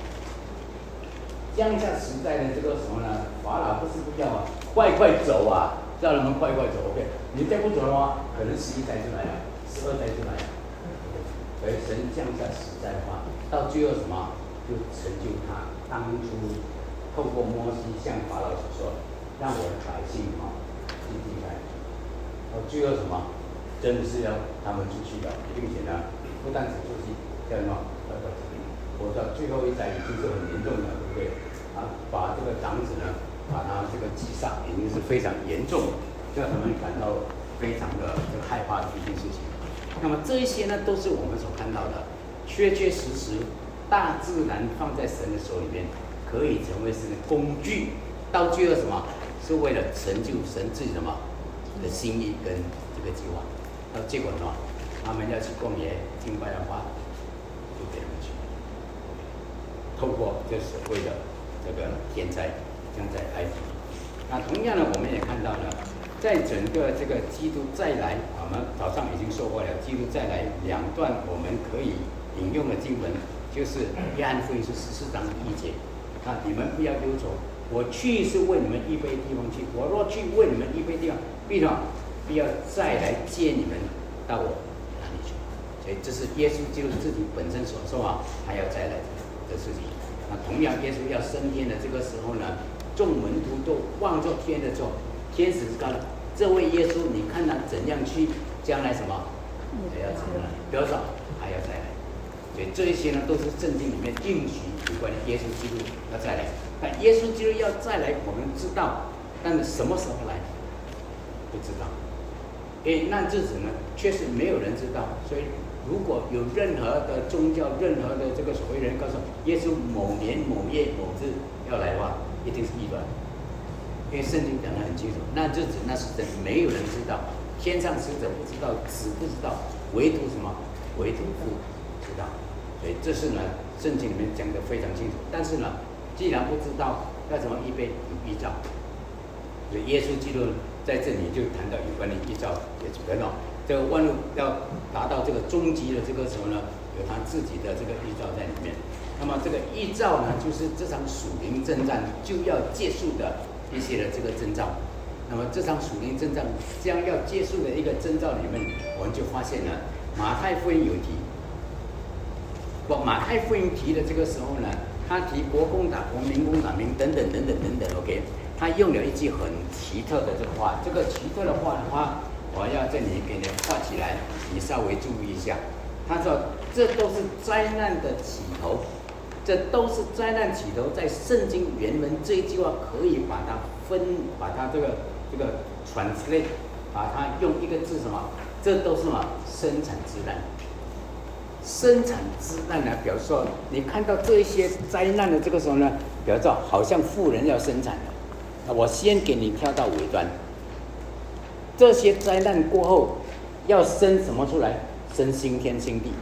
降下实在的这个什么呢？法老不是不要啊，快走啊！叫人们快走 ，OK。你再不走的话，可能11灾就来了，12灾就来了。所以神降下10灾的话，到最后什么，就成就他当初透过摩西向法老所说，让我的百姓去敬拜。到最后什么，真的是要他们出去的，并且呢，不但只出去，叫什么，要到这里。我到最后一灾已经是很严重的，对不对？把这个长子呢，把他这个击杀，已经是非常严重的。让他们感到非常的害怕的一件事情。那么这一些呢，都是我们所看到的，确实，大自然放在神的手里面，可以成为神的工具。到最后什么，是为了成就神自己什么的心意跟这个计划。到结果呢，他们要去旷野敬拜的话，就给他们去。透过这所谓的这个天灾将在埃及。那同样呢，我们也看到了。在整个这个基督再来，我们早上已经说过了，基督再来2段我们可以引用的经文，就是约翰福音是14章1节。你们不要忧愁，我去是为你们预备地方去，我若去为你们预备地方，必要再来接你们到我哪里去。所以这是耶稣基督自己本身所说还要再来的事情。那同样，耶稣要升天的这个时候呢，众门徒都望着天的时候，天使是告诉这位耶稣，你看他怎样去，将来什么还要怎么样，比如说还要再来。所以这一些呢，都是圣经里面应许有关于耶稣基督要再来。但耶稣基督要再来，我们知道，但是什么时候来，不知道。那日子呢，确实没有人知道。所以如果有任何的宗教、任何的这个所谓人告诉耶稣某年某月某日要来的话，一定是异端。因为圣经讲得很清楚，那日子那时辰没有人知道，天上使者不知道，子不知道，唯独什么？唯独父知道。所以这是呢，圣经里面讲得非常清楚。但是呢，既然不知道，要怎么预备？有预兆。所以耶稣基督在这里就谈到有关的预兆，也主要这个万物要达到这个终极的这个时候呢，有他自己的这个预兆在里面。那么这个预兆呢，就是这场属灵征战就要结束的一些的这个征兆。那么这场属灵征战将要结束的一个征兆里面，我们就发现了马太福音有提。马太福音提的这个时候呢，他提国攻打国，民攻打民，等等等等等等。OK， 他用了一句很奇特的这个话，这个奇特的话的话，我要这里给你画起来，你稍微注意一下。他说，这都是灾难的起头。这都是灾难起头，在圣经原文这一句话可以把它这个translate， 把它用一个字什么？这都是什么？生产之难。生产之难呢，表示说你看到这一些灾难的这个时候呢，表示好像妇人要生产了。我先给你跳到尾端，这些灾难过后要生什么出来？生新天新地。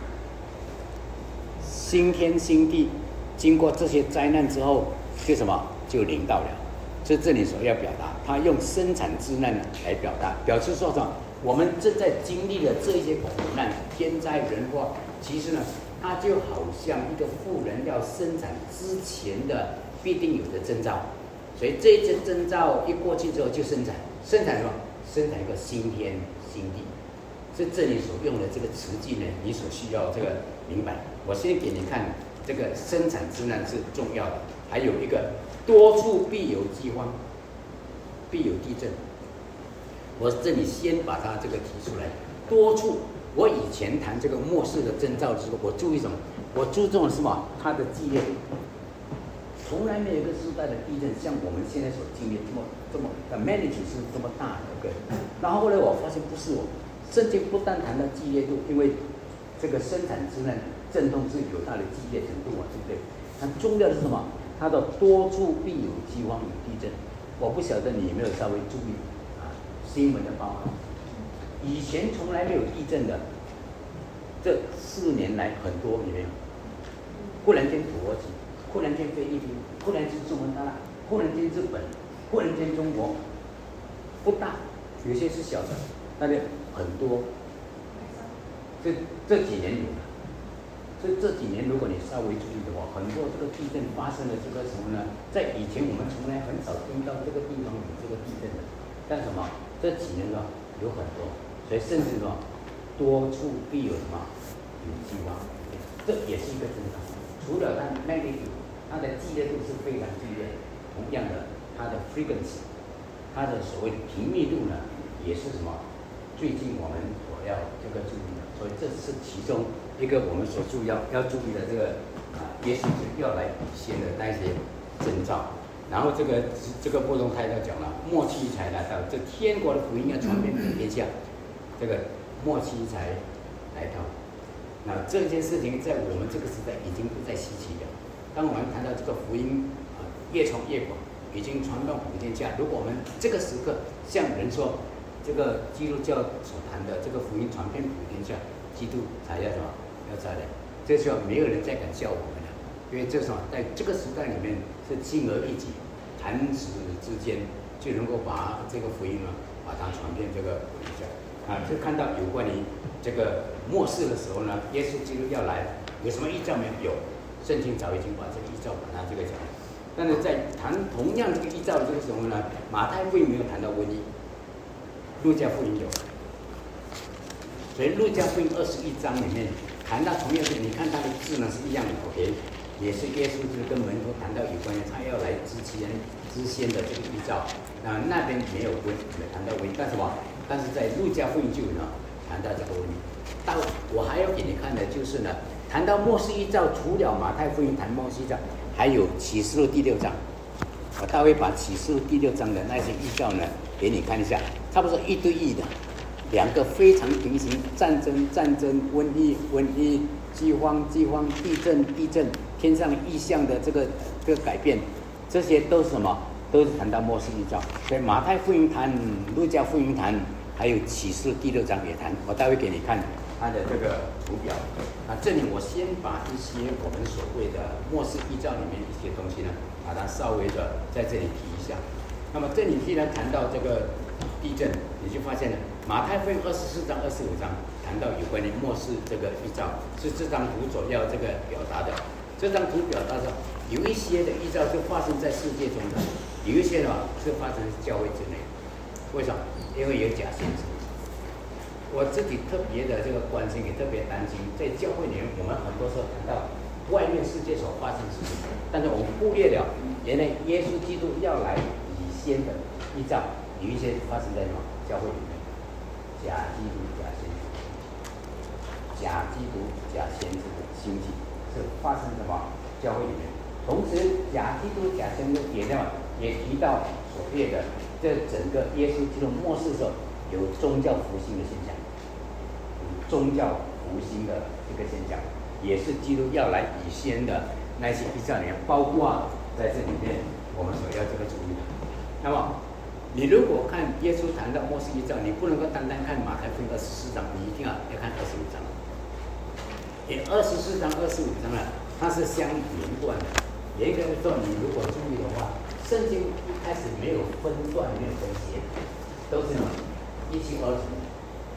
新天新地。经过这些灾难之后，就什么就临到了，是这里所要表达。他用生产之难来表达，表示说什么？我们正在经历的这一些苦难、天灾人祸，其实呢， 它就好像一个妇人要生产之前的必定有的征兆，所以这一些征兆一过去之后就生产什么？生产一个新天新地。是这里所用的这个词句呢，你所需要这个明白。我先给你看这个生产之难是重要的，还有一个多处必有饥荒，必有地震。我这里先把它这个提出来，多处。我以前谈这个末世的征兆的时候，我注意什么？我注重什么？它的激烈度。从来没有一个时代的地震像我们现在所经历这么的 magnitude 是这么大的。对。然后后来我发现不是我。圣经不但谈到激烈度，因为这个生产之难震动是有它的激烈程度啊，对不对？它重要的是什么？它的多处必有饥荒有地震。我不晓得你有没有稍微注意啊新闻的报道，以前从来没有地震的，这4年来很多有没有？忽然间土耳其，忽然间菲律宾，忽然间中国大陆，忽然间日本，忽然间中国，不大，有些是小的，但是很多。这几年有了，所以这几年如果你稍微注意的话，很多这个地震发生的这个什么呢？在以前我们从来很少听到这个地方有这个地震的，但什么？这几年呢有很多，所以甚至什么多处必有什么有饥荒，这也是一个征兆。除了它 magnitude， 它的激烈度是非常激烈，同样的它的 frequency， 它的所谓频密度呢，也是什么？最近我们所要这个注意的，所以这是其中一个我们所要注意的这个耶稣要来显的那些征兆。然后这个波动太太讲了，末期才来到，这天国的福音要传遍天下，这个末期才来到。那这件事情在我们这个时代已经不再稀奇了。当我们谈到这个福音越传越广，已经传到普天下。如果我们这个时刻向人说，这个基督教所谈的这个福音传遍普天下，基督才要什么？要再来。这时候没有人再敢笑我们了，因为这什么？在这个时代里面是轻而易举，弹指之间就能够把这个福音把它传遍这个普天下。就看到有关于这个末世的时候呢，耶稣基督要来，有什么异兆没有？圣经早已经把这个异兆把它这个讲。但是在谈同样这个异兆的这个时候呢，马太福音没有谈到瘟疫。路加福音有，所以路加福音21章里面谈到同样是，你看他的字呢是一样的 ，OK， 也是耶稣就跟门徒谈到有关于他要来之先的这个预兆，那边没有谈到瘟疫，但是但是在路加福音就有谈到这个瘟疫。到我还要给你看的就是呢，谈到末世预兆，除了马太福音谈末世预兆，还有启示录第6章。我大概把启示录第6章的那些预兆呢给你看一下。差不多一对一的，两个非常平行，战争、瘟疫、饥荒、地震，天上异象的这个改变，这些都是什么？都是谈到末世预兆。所以马太福音谈，路加福音谈，还有启示第6章也谈。我待会给你看它的这个图表。这里我先把一些我们所谓的末世预兆里面一些东西呢，把它稍微的在这里提一下。那么这里既然谈到这个地震，你就发现了马太福音24章、25章谈到有关于末世这个预兆，是这张图所要这个表达的。这张图表达的有一些的预兆是发生在世界中的，有一些是发生在教会之内。为什么？因为有假先知。我自己特别的这个关心，也特别担心，在教会里面，我们很多时候谈到外面世界所发生的事情，但是我们忽略了原来耶稣基督要来以先的预兆。有一些发生在什么教会里面？假基督、假先知，假基督、假先知的兴起是发生在什么教会里面？同时，假基督、假先知也提到所列的这整个耶稣基督末世的时候有宗教复兴的现象，有宗教复兴的这个现象，也是基督要来以先的那些预兆里面，包括在这里面我们所要这个注意的。那么你如果看耶稣谈到末世预兆，你不能够单单看马太福音24章，你一定要看25章。因为24章、25章它是相连贯的。严格来说，你如果注意的话，圣经一开始没有分段，没有分节，都是什么一清二楚。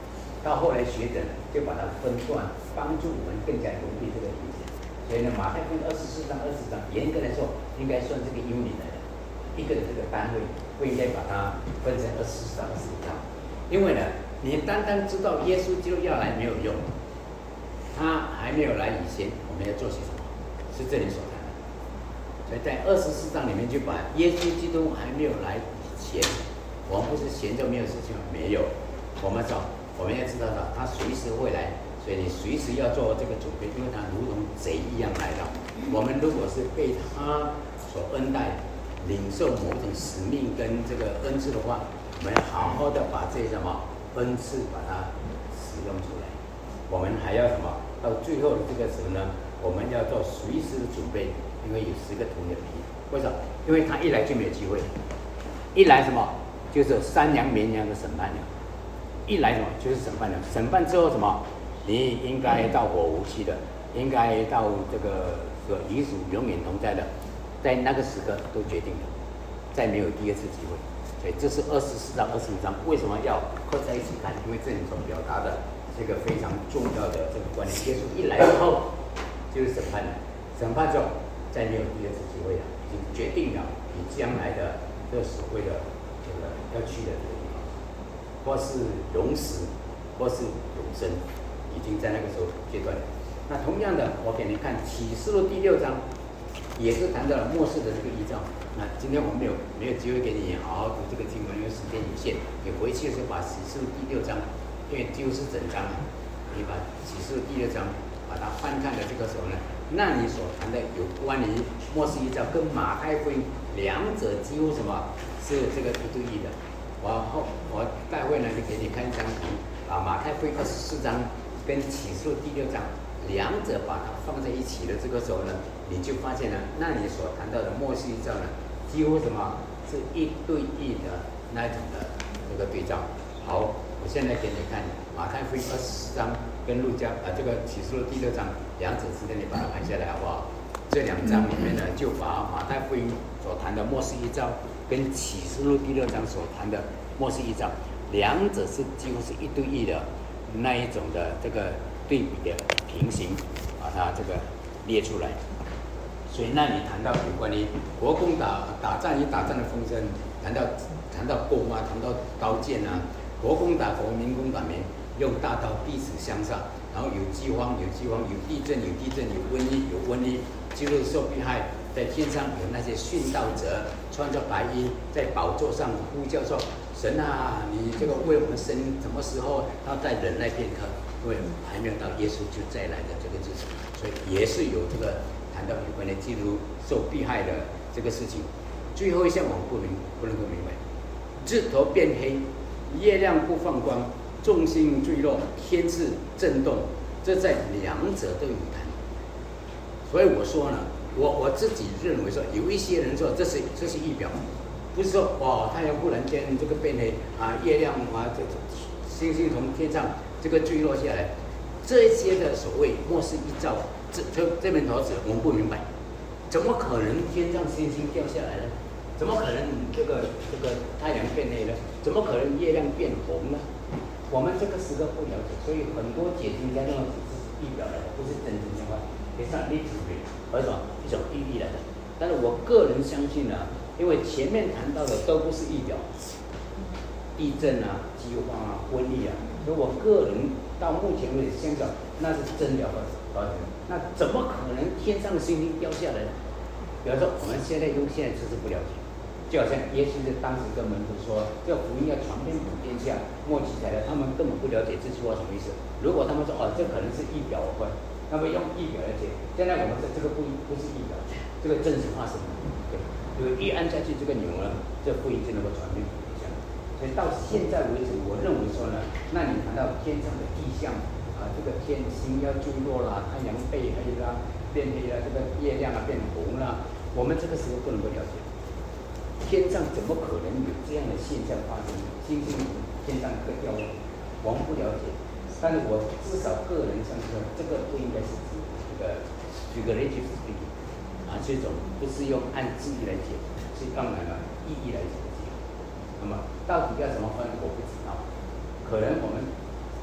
到后来学者呢就把它分段，帮助我们更加容易这个理解。所以呢，马太福音24章、20章，严格来说应该算这个英里来的一个的这个单位，不应该把它分成24章、25章。因为呢，你单单知道耶稣基督要来没有用，他还没有来以前，我们要做些什么？是这里所谈的。所以在24章里面就把耶稣基督还没有来以前，我们不是闲着没有事情，没有。我们要知道他随时会来，所以你随时要做这个准备，因为他如同贼一样来到。我们如果是被他所恩待，领受某种使命跟这个恩赐的话，我们好好的把这些什么恩赐把它使用出来。我们还要什么？到最后的这个时候呢，我们要做随时的准备，因为有10个铜的皮。为什么？因为他一来就没有机会，一来什么就是山羊绵羊的审判了，一来什么就是审判了。审判之后什么？你应该到火无期的，应该到这个与主永远同在的，在那个时刻都决定了，再没有第二次机会。所以这是24章、25章为什么要合在一起看？因为这里所表达的这个非常重要的这个观念。耶稣一来之后就是审判了，审判之后再没有第二次机会了，已经决定了你将来的这所谓的这个要去的这个地方，或是永死，或是永生，已经在那个时候阶段了。那同样的，我给你看启示录第6章，也是谈到了末世的这个依照。那今天我们没有机会给你好好读这个经文，因为时间有限。你回去的时候把启示录第6章，因为几乎是整章，你把启示录第6章把它翻看的这个时候呢，那你所谈的有关于末世依照跟马太福音两者几乎什么是这个一对一的。我待会呢就给你看一张图，把马太福音24章跟启示录第6章两者把它放在一起的这个时候呢，你就发现了，那你所谈到的末世依照呢，几乎什么是一对一的那种的这个对照。好，我现在给你看马太福音24章跟这个启示录第6章两者之间，你把它拍下来好不好？这2章里面呢，就把马太福音所谈的末世依照跟启示录第6章所谈的末世依照，两者是几乎是一对一的那一种的这个对比的平行，把它这个列出来。所以那你谈到有关于国共打仗与打仗的风声，谈到弓啊，谈到刀剑啊，国攻打国，民攻打民，用大刀彼此相杀，然后有饥荒，有地震，有瘟疫，基督受迫害，在天上有那些殉道者穿着白衣，在宝座上呼叫说：“神啊，你这个为我们生什么时候？”他再忍耐片刻，因为还没有到耶稣就再来的这个日子，所以也是有这个谈到有关的基督受迫害的这个事情。最后一项我们不能够明白，日头变黑，月亮不放光，众星坠落，天势震动，这在两者都有谈。所以我说呢，我自己认为说，有一些人说这是预表，不是说哇太阳忽然间这个变黑啊，月亮啊星星从天上这个坠落下来，这些的所谓末世预兆，这门头子我们不明白，怎么可能天上星星掉下来呢？怎么可能这个太阳变黑呢？怎么可能月亮变红呢？我们这个时刻不了解，所以很多解经家认为只是预表来的，不是真正相关，也是历史学而什么一种寓意来的。但是我个人相信呢，因为前面谈到的都不是预表，地震啊、饥荒啊、瘟疫啊，所以我个人到目前为止相信那是真了不起。那怎么可能天上的星星掉下来呢？比方说我们现在用现在知识不了解。就好像耶稣在当时跟门徒说，这福音要传遍普天下，末期才来，他们根本不了解这句话什么意思。如果他们说这可能是预表的话，那么用预表来解。现在我们这个不是预表，这个真实化什么？对，因为一按下去这个钮呢，这福音就能够传遍普天下。所以到现在为止，我认为说呢，那你谈到天上的异象啊，这个天星要坠落啦，太阳变黑啦，这个月亮啊变红啦，我们这个时候不能够了解。天上怎么可能有这样的现象发生？星星从天上可掉落，我们不了解。但是我至少个人相信，这个不应该是指这个 figurative speaking 啊，这种不是用按字义来解，是当然了意义来解。那么到底要怎么翻，我不知道。可能我们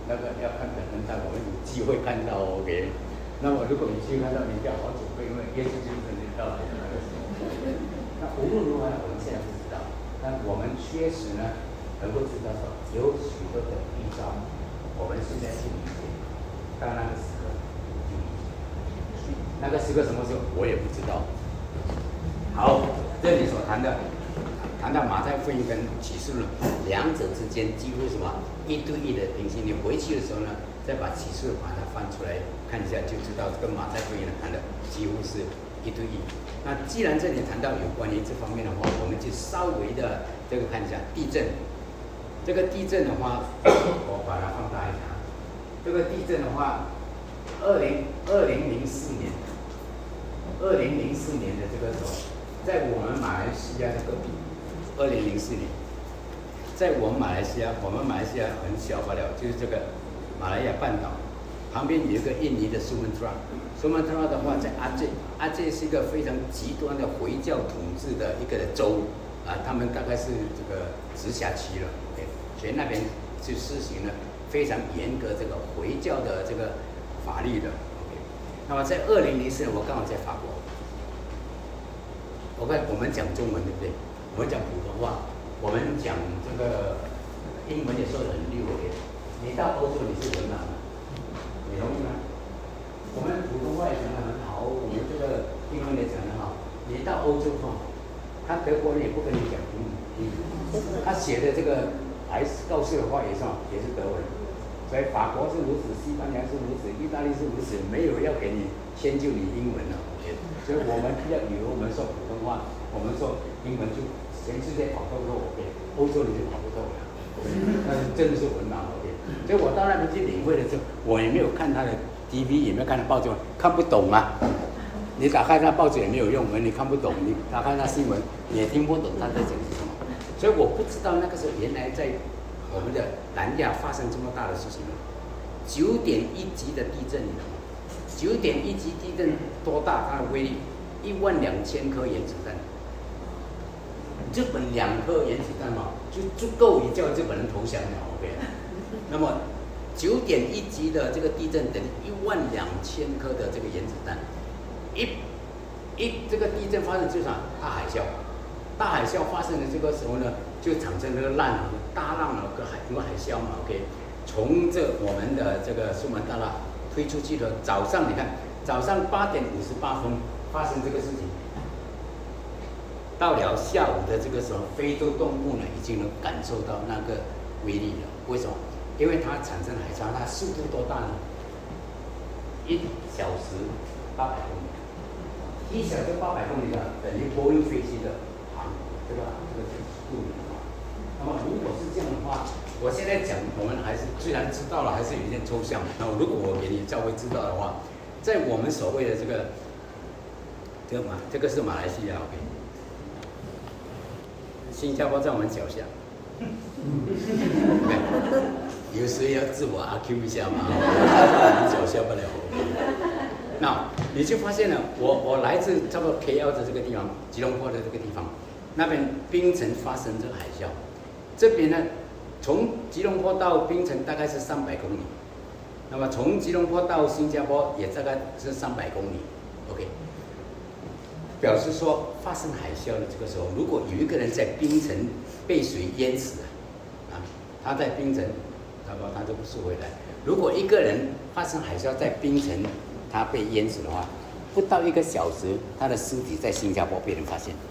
那个要看感恩到我们有机会看到 OK。那么如果你去看到，你不要好准备，因为耶稣基督就到来的那个时候。那无论如何呢，我们现在不知道，但我们确实呢能够知道说有许多的预兆，我们现在去理解，到那个时刻就理解。那个时刻什么时候我也不知道。好，这里所谈到马太福音跟启示录两者之间几乎什么一对一的平行。你回去的时候呢，再把启示录把它翻出来看一下，就知道跟马太福音谈的几乎是一对一。那既然这里谈到有关于这方面的话，我们就稍微的这个看一下地震。这个地震的话，我把它放大一下。这个地震的话，2004年的这个时候，在我们马来西亚的隔壁，2004年，在我们马来西亚很小罢了，就是这个马来亚半岛旁边有一个印尼的苏门答腊的话，在阿界是一个非常极端的回教统治的一个州啊，他们大概是这个直辖区了 ，OK， 所以那边就施行了非常严格这个回教的这个法律的 ，OK。那么在2004年，我刚好在法国。OK， 我们讲中文对不对？我们讲普通话，我们讲这个英文也说得很溜 OK。你到欧洲你是文盲吗？你同意吗？我们普通话也讲得很好，我们这个英文也讲得好。你到欧洲哈，他德国人也不跟你讲英语，他写的这个告示的话也是德文。所以法国是如此，西班牙是如此，意大利是如此，没有要给你迁就你英文了。所以我们要以为我们说普通话，我们说英文就全世界跑透透 OK， 欧洲你就跑不透了。那真的是文盲 OK。所以我到那边去领会的时候，我也没有看他的 TV， 也没有看他报纸，看不懂啊。你打开那报纸也没有用，你看不懂；你打开那新闻也听不懂他在讲什么。所以我不知道那个时候原来在我们的南亚发生这么大的事情，9.1级的地震，你懂吗？9.1级地震多大？它的威力12000颗原子弹。日本2颗原子弹嘛，就够你叫日本人投降了 ，OK。那么9.1级的这个地震等于12000颗的这个原子弹，这个地震发生就是大海啸。大海啸发生的这个时候呢，就产生那个大浪了，因为海啸嘛 ，OK。从我们的这个苏门答腊推出去的早上，你看早上8点58分发生这个事情，到了下午的这个时候，非洲东部呢已经能感受到那个威力了。为什么？因为它产生海啸，它速度多大呢？1小时800公里，1小时800公里的等于波音飞机的这个速度。那么如果是这样的话，我现在讲，我们还是虽然知道了，还是有一点抽象。那如果我给你稍微知道的话，在我们所谓的这个是马来西亚 OK， 新加坡在我们脚下。有时要自我阿 Q 一下嘛，我们脚下不了 OK。那你就发现了，我来自差不多 KL 的这个地方，吉隆坡的这个地方，那边槟城发生这个海啸，这边呢。从吉隆坡到槟城大概是300公里，那么从吉隆坡到新加坡也大概是300公里 ，OK。表示说发生海啸的这个时候，如果有一个人在槟城被水淹死啊，他在槟城，他就不是回来。如果一个人发生海啸在槟城，他被淹死的话，不到1个小时，他的尸体在新加坡被人发现。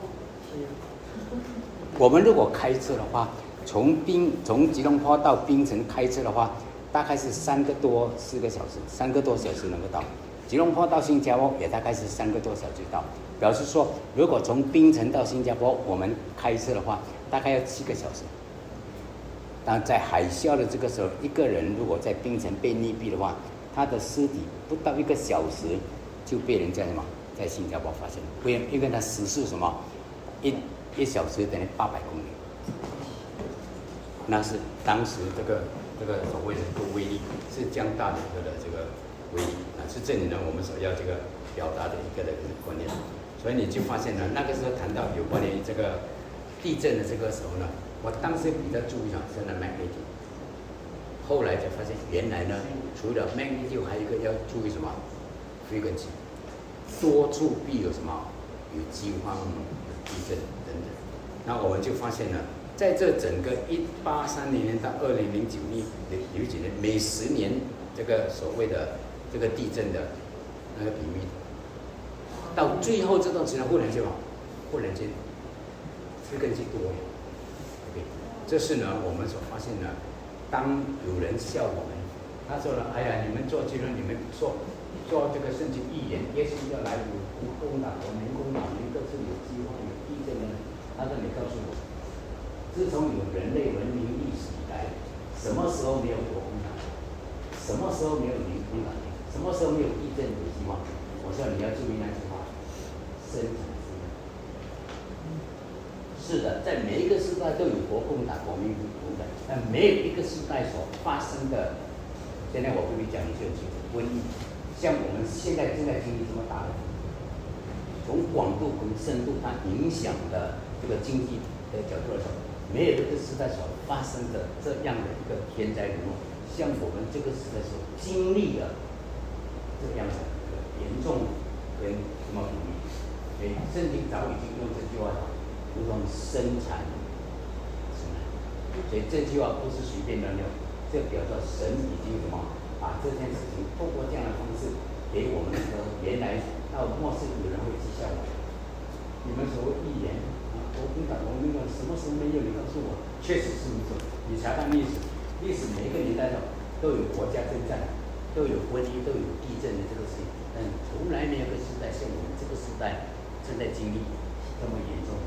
我们如果开车的话，从吉隆坡到槟城开车的话，大概是3个多4个小时，3个多小时能够到。吉隆坡到新加坡也大概是3个多小时到。表示说，如果从槟城到新加坡，我们开车的话，大概要7个小时。但在海啸的这个时候，一个人如果在槟城被溺毙的话，他的尸体不到1个小时就被人在在新加坡发现，因为他时速什么1小时等于800公里。那是当时这个所谓的这个威力是将大的这个威力啊，是这里呢我们所要这个表达的一个观念。所以你就发现呢，那个时候谈到有关于这个地震的这个时候呢，我当时比较注意是那 magnitude， 后来才发现，原来呢，除了 magnitude， 还有一个要注意什么 frequency， 多处必有什么有饥荒、有地震等等。那我们就发现了，在这整个1830年到2009年，每10年这个所谓的这个地震的那个频率，到最后这段时间忽然间frequency多了。OK， 这是呢我们所发现的。当有人笑我们，他说了：“哎呀，你们做这个，你们说这个圣经预言，耶稣要来有攻打国民，攻打民都是有饥荒、有地震的。”他说：“你告诉我，自从有人类文明历史以来，什么时候没有国攻打国？什么时候没有民攻打民？什么时候没有地震有饥荒？”我说：“你要注意那句话，生产力。是的，在每一个时代都有国攻打国，民攻打，但没有一个时代所发生的。现在我跟你讲一件事情，瘟疫，像我们现在正在经历这么大的，从广度跟深度，它影响的这个经济的角度来说，没有一个时代所发生的这样的一个天灾人祸，像我们这个时代所经历的这样的一个严重跟什么比例。所以圣经早已经用这句话讲。如同生产什么？所以这句话不是随便乱用，这表示神已经什么把这件事情透过这样的方式给我们说，原来到末世有人会讥笑我。你们所谓预言啊，我跟什么时候没有？你告诉我，确实是如此。你查看历史，历史每一个年代都有国家征战，都有瘟疫，都有地震的这个事情，但从来没有个时代像我们这个时代正在经历这么严重。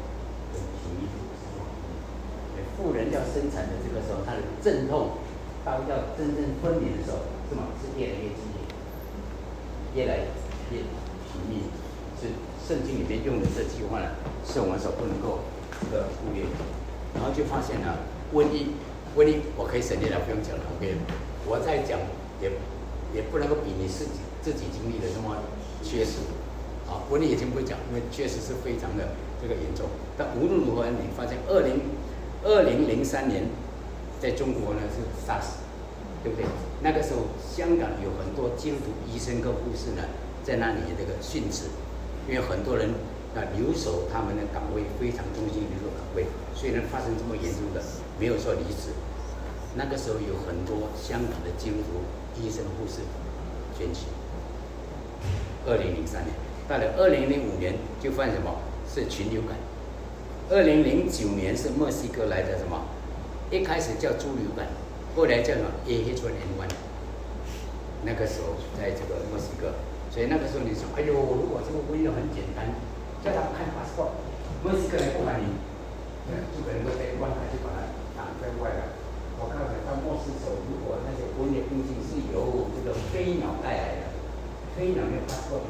富人要生产的这个时候，它的阵痛到要真正分娩的时候，是吗？是越来越激烈，越来越频密。是圣经里面用的这句话呢，是我们所不能够忽略的。然后就发现了瘟疫，我可以省略了，不用讲了。OK， 我再讲也不能够比你自己经历的这么缺失。啊，瘟疫已经不会讲，因为确实是非常的这个严重。但无论如何，你发现2003年，在中国呢是 SARS， 对不对？那个时候香港有很多基督徒医生跟护士呢，在那里这个殉职，因为很多人留守他们的岗位，非常忠心留守岗位，虽然发生这么严重的，没有说离职。那个时候有很多香港的基督徒医生护士捐躯。2003年，到了2005年就发现什么？是禽流感。2009年是墨西哥来的什么？一开始叫猪流感，后来叫什么 H1N1。那个时候在这个墨西哥，所以那个时候你说，哎呦，如果这个瘟疫很简单，叫他看 passport， 墨西哥人不管你，就可能会在关卡就把它挡在外了。我告诉你，到末世时候，如果那些瘟疫病菌是由这个飞鸟带来的，飞鸟没有 passport，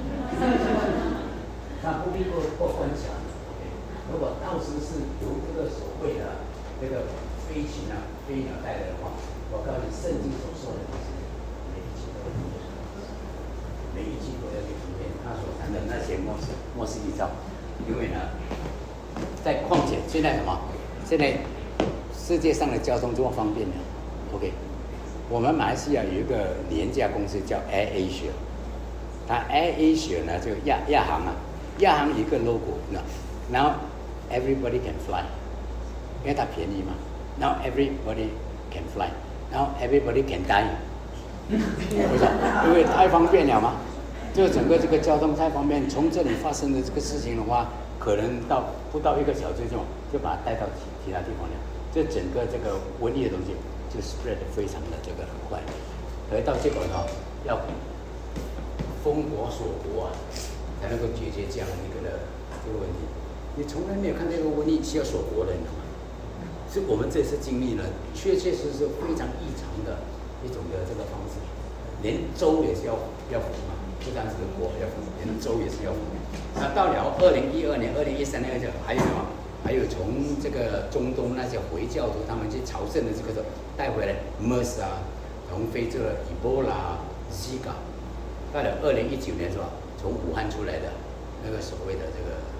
他不必过关卡。如果到时是由这个所谓的这个飞禽啊、飞鸟带来的话，我告诉你，圣经所说的就是每一季都要去体验他所谈的那些末世预兆。因为呢，在况且现在什么？现在世界上的交通这么方便呢 ？OK， 我们马来西亚有一个廉价公司叫 Air Asia， 它 Air Asia 呢，这个亚航啊，亚航有一个 logo 呢，然后 everybody can fly， 因为它便宜嘛。然后 everybody can fly， 然后 everybody can die。为什么？因为太方便了嘛。就整个这个交通太方便，从这里发生的这个事情的话，可能不到1个小时就把它带到其他地方了。这整个这个瘟疫的东西就 spread 得非常的这个很快，而到结果呢，要封国锁国啊，才能够解决这样的一个这个问题。你从来没有看到这个瘟疫需要锁国的，你知道吗？是我们这次经历了，确实是非常异常的一种的这个方式，连州也是要封嘛，不单只是国要封，连州也是要封。那到了2012年、2013年还有什么？还有从这个中东那些回教徒他们去朝圣的这个时候带回来 MERS 啊，从非洲的 Ebola、Zika， 到了2019年是吧？从武汉出来的那个所谓的这个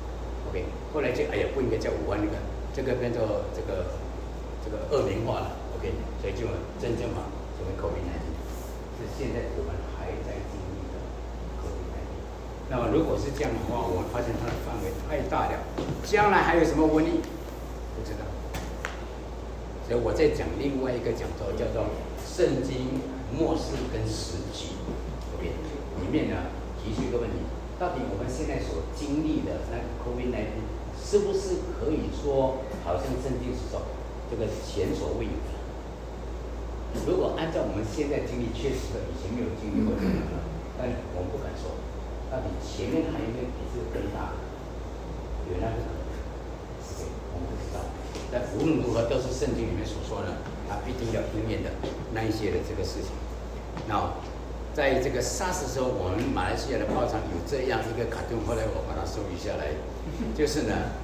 COVID，OK， 后来就哎呀不应该叫武汉那个，这个变作这个恶名化了 OK， 所以就真正嘛，成为 COVID-19， 是现在我们还在经历的 COVID-19。那么如果是这样的话，我们发现它的范围太大了，将来还有什么瘟疫？不知道。所以我在讲另外一个讲座，叫做《圣经末世跟时期》，OK， 里面呢提出一个问题：到底我们现在所经历的那个 COVID-19， 是不是可以说，好像圣经所说，这个前所未有的？如果按照我们现在经历，确实的以前没有经历过这个，但我们不敢说，到底前面还有没有比这个更大？有那个可能？对，我们不知道。但无论如何，都是圣经里面所说的，它必定要应验的那一些的这个事情。那在这个 SARS 的时候，我们马来西亚的报章有这样一个卡通，后来我把它收录下来，就是呢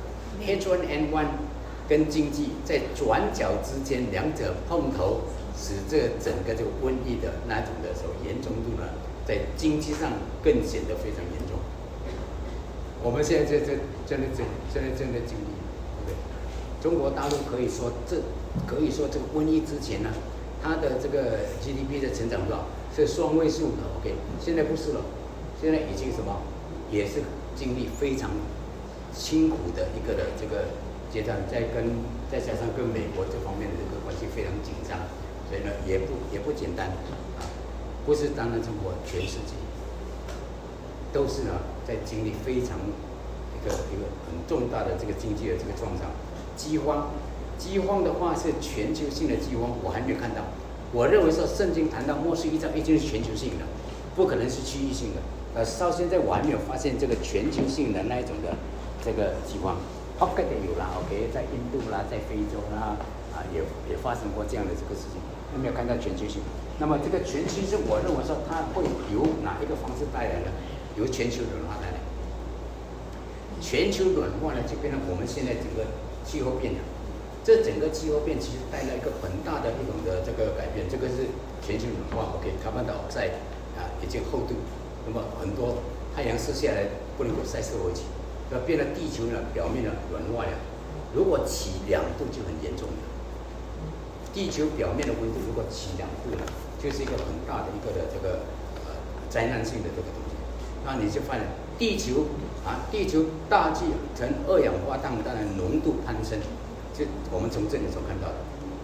，H1N1 跟经济在转角之间，两者碰头，使这整个这个瘟疫的那种的时候严重度呢，在经济上更显得非常严重。我们现在真的经历。中国大陆可以说这个瘟疫之前呢，它的这个 GDP 的成长多少是双位数的 ，OK， 现在不是了，现在已经什么，也是经历非常辛苦的一个的这个阶段，再加上跟美国这方面的这个关系非常紧张，所以呢也不简单啊，不是单单中国，全世界都是呢在经历非常一个很重大的这个经济的这个创伤。饥荒的话是全球性的饥荒，我还没有看到。我认为说圣经谈到末世预兆，一定是全球性的，不可能是区域性的。到现在我还没有发现这个全球性的那一种的这个饥荒。pocket 的有啦 ，OK， 在印度啦，在非洲啦，也发生过这样的这个事情，没有看到全球性。那么这个全球性，我认为说它会由哪一个方式带来呢？由全球暖化带来。全球暖化呢，就变成我们现在整个气候变了，这整个气候变其实带来一个很大的一种的这个改变，这个是全球暖化 ，OK， carbon dioxide已经厚度，那么很多太阳射下来不能够晒射回去，要变得地球呢表面呢暖化了，如果起2度就很严重了。地球表面的温度如果起2度呢，就是一个很大的一个的这个灾难性的这个东西，那你就发现地球大气层二氧化碳的浓度攀升，就我们从这里所看到的。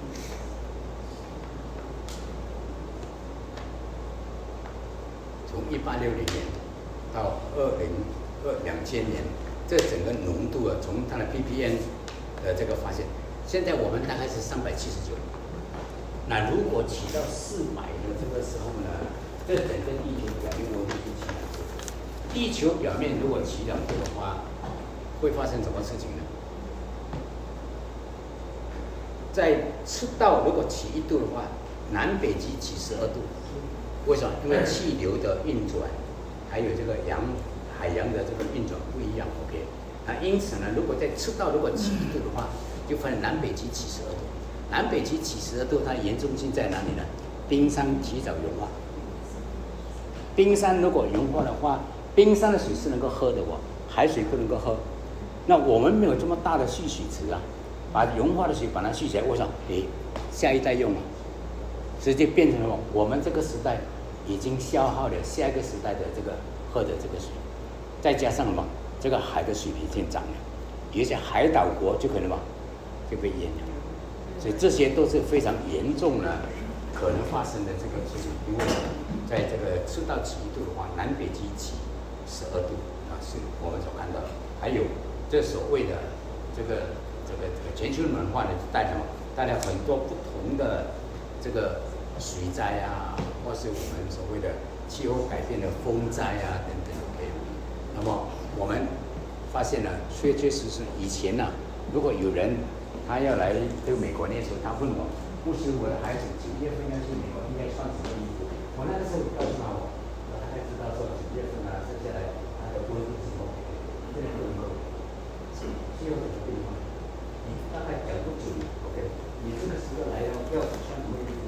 从1860年到2000年，这整个浓度从它的 ppm 的这个发现，现在我们大概是379。那如果起到400的这个时候呢，这整个地球表面温度就起2度。地球表面如果起2度的话，会发生什么事情呢？在赤道如果起1度的话，南北极起12度。为什么？因为气流的运转，还有这个海洋的这个运转不一样 ，OK。那因此呢，如果在赤道如果起1度的话，就发现南北极起12度。南北极起12度，它严重性在哪里呢？冰山提早融化。冰山如果融化的话，冰山的水是能够喝的海水不能够喝。那我们没有这么大的蓄水池啊，把融化的水把它蓄起来，我想，下一代用了，直接变成了我们这个时代已经消耗了下一个时代的这个喝的这个水，再加上什么？这个海的水平线涨了，有些海岛国就可能就被淹了，所以这些都是非常严重的可能发生的这个事情。因为在这个赤道起1度的话，南北极起12度是我们所看到的。还有这所谓的这个全球暖化呢，带来很多不同的这个水灾啊，或是我们所谓的气候改变的风灾啊等等 ，OK。那么我们发现了，确实是以前呢，如果有人他要来美国念书，他问我，牧师，我的孩子9月份要去美国，应该穿什么衣服？我那个时候告诉他，我大概知道说9月份啊，剩下来他的温度是什么，这个不能够，气候怎么变化，你大概讲不准 ，OK。你这个时候来要穿什么衣服？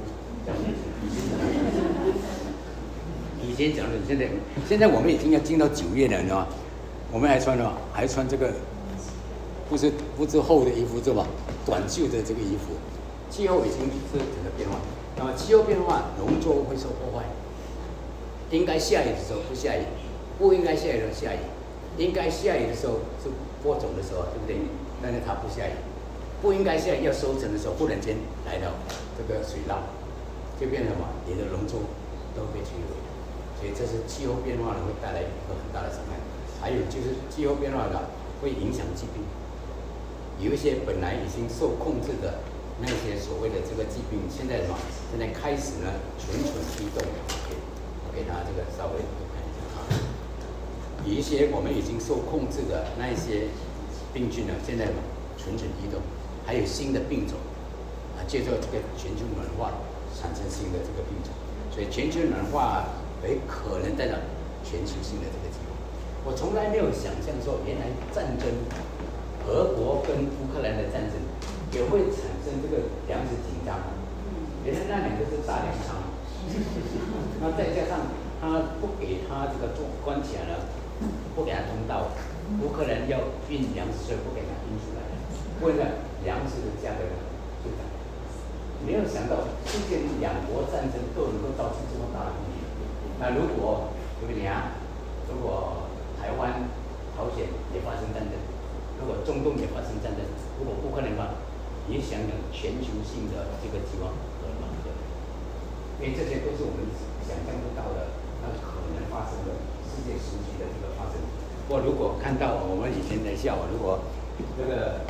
以前讲的，现在我们已经要进到9月了，你知道吗？我们还穿这个不是厚的衣服，对吧？短袖的这个衣服， 气候已经是整个变化。那么气候变化，农作物会受破坏。应该下雨的时候不下雨，不应该下雨的时候下雨。应该下雨的时候是播种的时候，对不对？但是它不下雨。不应该下雨要收成的时候，忽然间来了这个水涝，就变成什么？你的农作物都被摧毁了。所以这是气候变化呢，会带来一个很大的伤害。还有就是气候变化呢，会影响疾病。有一些本来已经受控制的那些所谓的这个疾病，现在什么？现在开始呢蠢欲动。我给他这个稍微看一下啊。有一些我们已经受控制的那一些病菌呢，现在蠢欲动，还有新的病种啊，借助这个全球暖化产生新的这个病种，所以全球暖化可能带来全球性的这个疾病。我从来没有想象说，原来战争。俄国跟乌克兰的战争也会产生这个粮食紧张，原来那两个是打粮仓，那再加上他不给他这个做关起来了，不给他通道，乌克兰要运粮食，所以不给他运出来了，为了粮食的价格就涨。没有想到世界两国战争都能够造成这么大的问题。那如果对不对啊？如果台湾、朝鲜也发生战争。如果中东也发生战争，如果乌克兰吧，你想想全球性的这个饥荒可能的，因为这些都是我们想象不到的，那可能发生的世界时期的这个发生。不过如果看到我们以前在笑，如果这个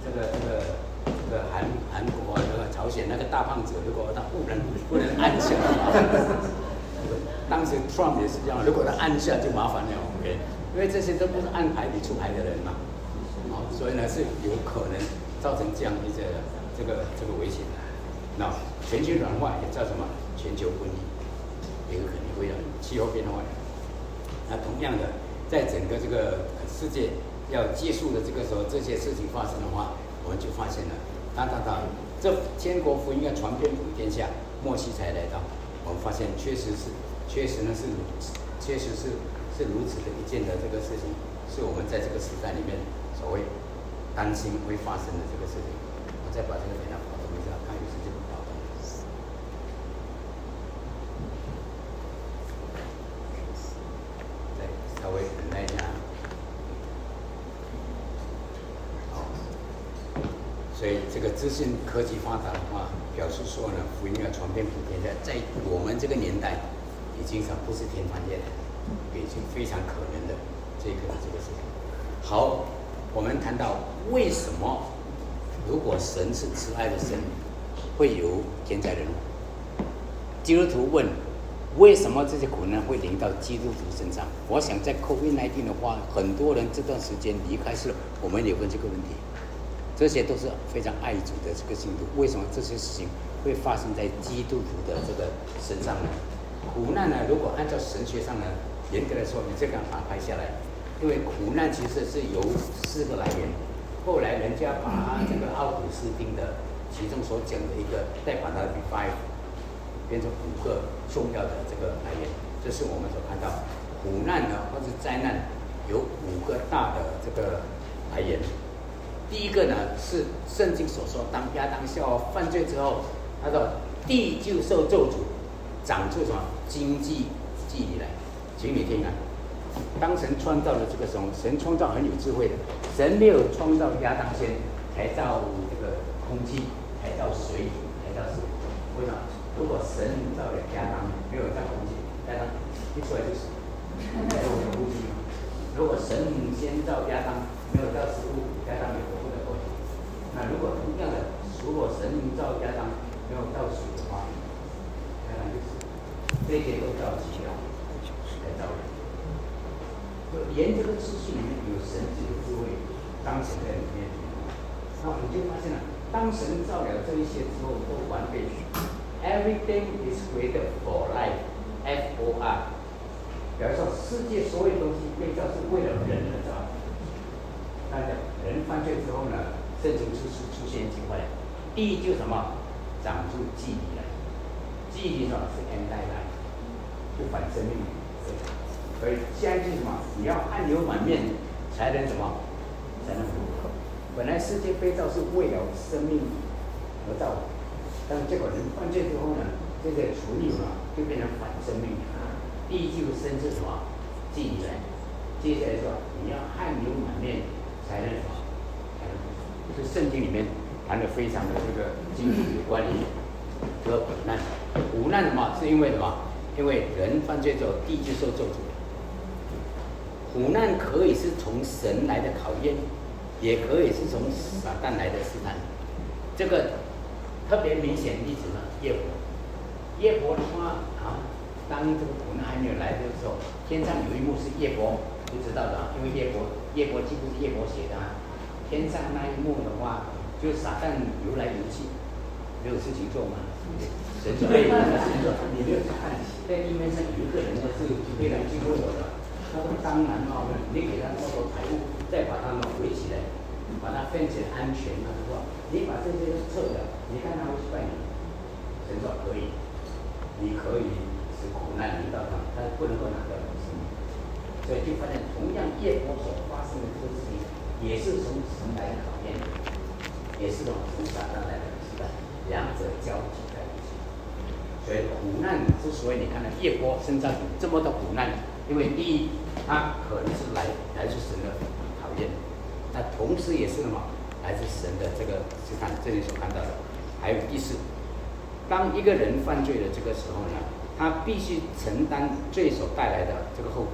韩国啊，这个朝鲜那个大胖子，如果他不能按下的话，当时 Trump 也是这样，如果他按下就麻烦了 ，OK， 因为这些都不是按牌理出牌的人嘛。所以呢，是有可能造成这样一个这个危险。那全球暖化也叫什么？全球瘟疫，也有可能会有气候变化。那同样的，在整个这个世界要结束的这个时候，这些事情发生的话，我们就发现了，这天国福音要传遍普天下，末期才来到。我们发现确实是如此的一件的这个事情，是我们在这个时代里面所谓。担心会发生的这个事情，我再把这个给它保存一下，看有时间不保存。再稍微等待一下。好，所以这个资讯科技发达的话，表示说呢，福音要传遍普天下，在我们这个年代，已经不是天方夜谭，已经非常可能的这个事情。好。我们谈到为什么，如果神是慈爱的神，会有天灾人祸？基督徒问，为什么这些苦难会临到基督徒身上？我想在 COVID-19 的话，很多人这段时间离开世，我们也问这个问题。这些都是非常爱主的这个信徒，为什么这些事情会发生在基督徒的这个身上呢？苦难呢，如果按照神学上呢，严格来说，你这个把它拍下来。因为苦难其实是由4个来源，后来人家把这个奥古斯丁的其中所讲的一个，再把它 divide 变成5个重要的这个来源。这是我们所看到苦难呢，或是灾难有5个大的这个来源。第一个呢是圣经所说，当亚当夏娃犯罪之后，他说地就受咒诅，长出什么荆棘蒺藜来。请你听啊。当神创造了这个时候，神创造很有智慧的。神没有创造亚当先，才造这个空气，才造水，才造食物。为什么？如果神造了亚当，没有造空气，亚当一出来就死，没有呼吸。如果神先造亚当，没有造食物，亚当也不能呼吸。那如果同样的，如果神造亚当，没有造水的话，亚当就死。这些都造奇妙，才造人。沿这个秩序里面有神自己的智慧彰显在里面，那我们就发现了，当神造了这一些之后都完备 ，everything is created for life， F-O-R， 表示说世界所有东西被造是为了人而造。大家人犯罪之后呢，圣经出现一句话，第一就是什么？长出蒺藜来，蒺藜呢是 anti-life， 就反生命。所以下一句什么？你要汗流满面才能什么？才能活。本来世界被造是为了生命而造， 当这个人犯罪之后呢，这个处理嘛就变成反生命。第一句生是什么？祭人。接下来说你要汗流满面才能什么？这圣经里面谈的非常的这个清楚，有关于这个苦难。苦难什么？是因为什么？因为人犯罪之后，地就受咒诅。苦难可以是从神来的考验，也可以是从撒旦来的试探。这个特别明显的例子呢，耶伯他当这个苦难还没有来的时候，天上有一幕是耶伯不知道的，因为耶伯记不是耶伯写的天上那一幕的话，就撒旦游来游去，没有事情做嘛。神说：“你没有看，在地面上有一个人呢是非常经过我的。他说：当然你给他多少财物，再把他们围起来，把他分起来安全。他说：你把这些都撤掉，你看他会去拜你。神说可以，你可以使苦难临到他，但不能够拿掉你的生命。所以就发现，同样耶伯所发生的这个事情，也是从神来的考验，也是从撒旦来的试探，两者交集在一起。所以苦难之所以你看到耶伯身上有这么多苦难，因为第一，他可能是来自神的考验，那同时也是什么？来自神的这个试探，这里所看到的。还有第四，当一个人犯罪的这个时候呢，他必须承担罪所带来的这个后果。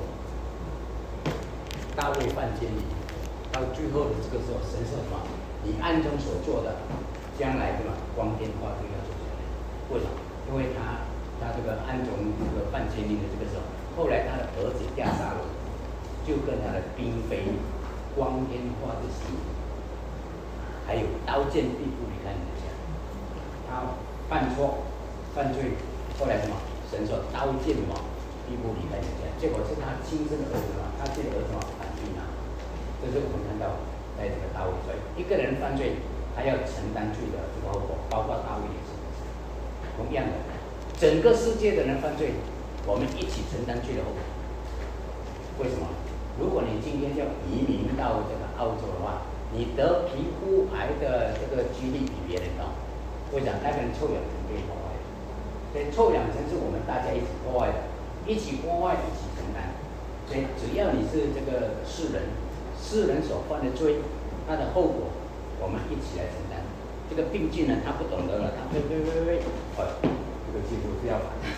大卫犯奸淫，到最后的这个时候，神说什么？你暗中所做的，将来什么光天化日要做出来。为什么？因为他这个暗中这个犯奸淫的这个时候，后来他的儿子亚撒龙就跟他的嫔妃光天化日行，还有刀剑必不离开你的家。他犯错犯罪，后来什么？神说刀剑嘛必不离开你的家。结果是他亲生的儿子嘛，他这个儿子嘛反对他。这是我们看到在这个大卫，所以一个人犯罪，他要承担罪的这个后果，包括大卫也是。同样的，整个世界的人犯罪，我们一起承担罪的后果。为什么？如果你今天要移民到这个澳洲的话，你得皮肤癌的这个几率比别人高。为什么？那个人臭氧层被破坏，所以臭氧层是我们大家一起破坏的，一起破坏，一起承担。所以只要你是这个世人所犯的罪，他的后果我们一起来承担。这个病菌呢，他不懂得了，他这个技术是要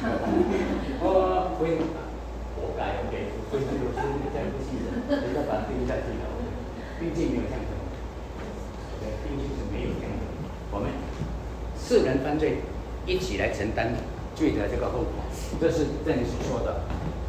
活该 OK， 所以有时这样不信任，人家把它丢下去了，毕竟没有这样子，毕竟是没有这样子。我们世人犯罪，一起来承担罪的这个后果，这是这里所说的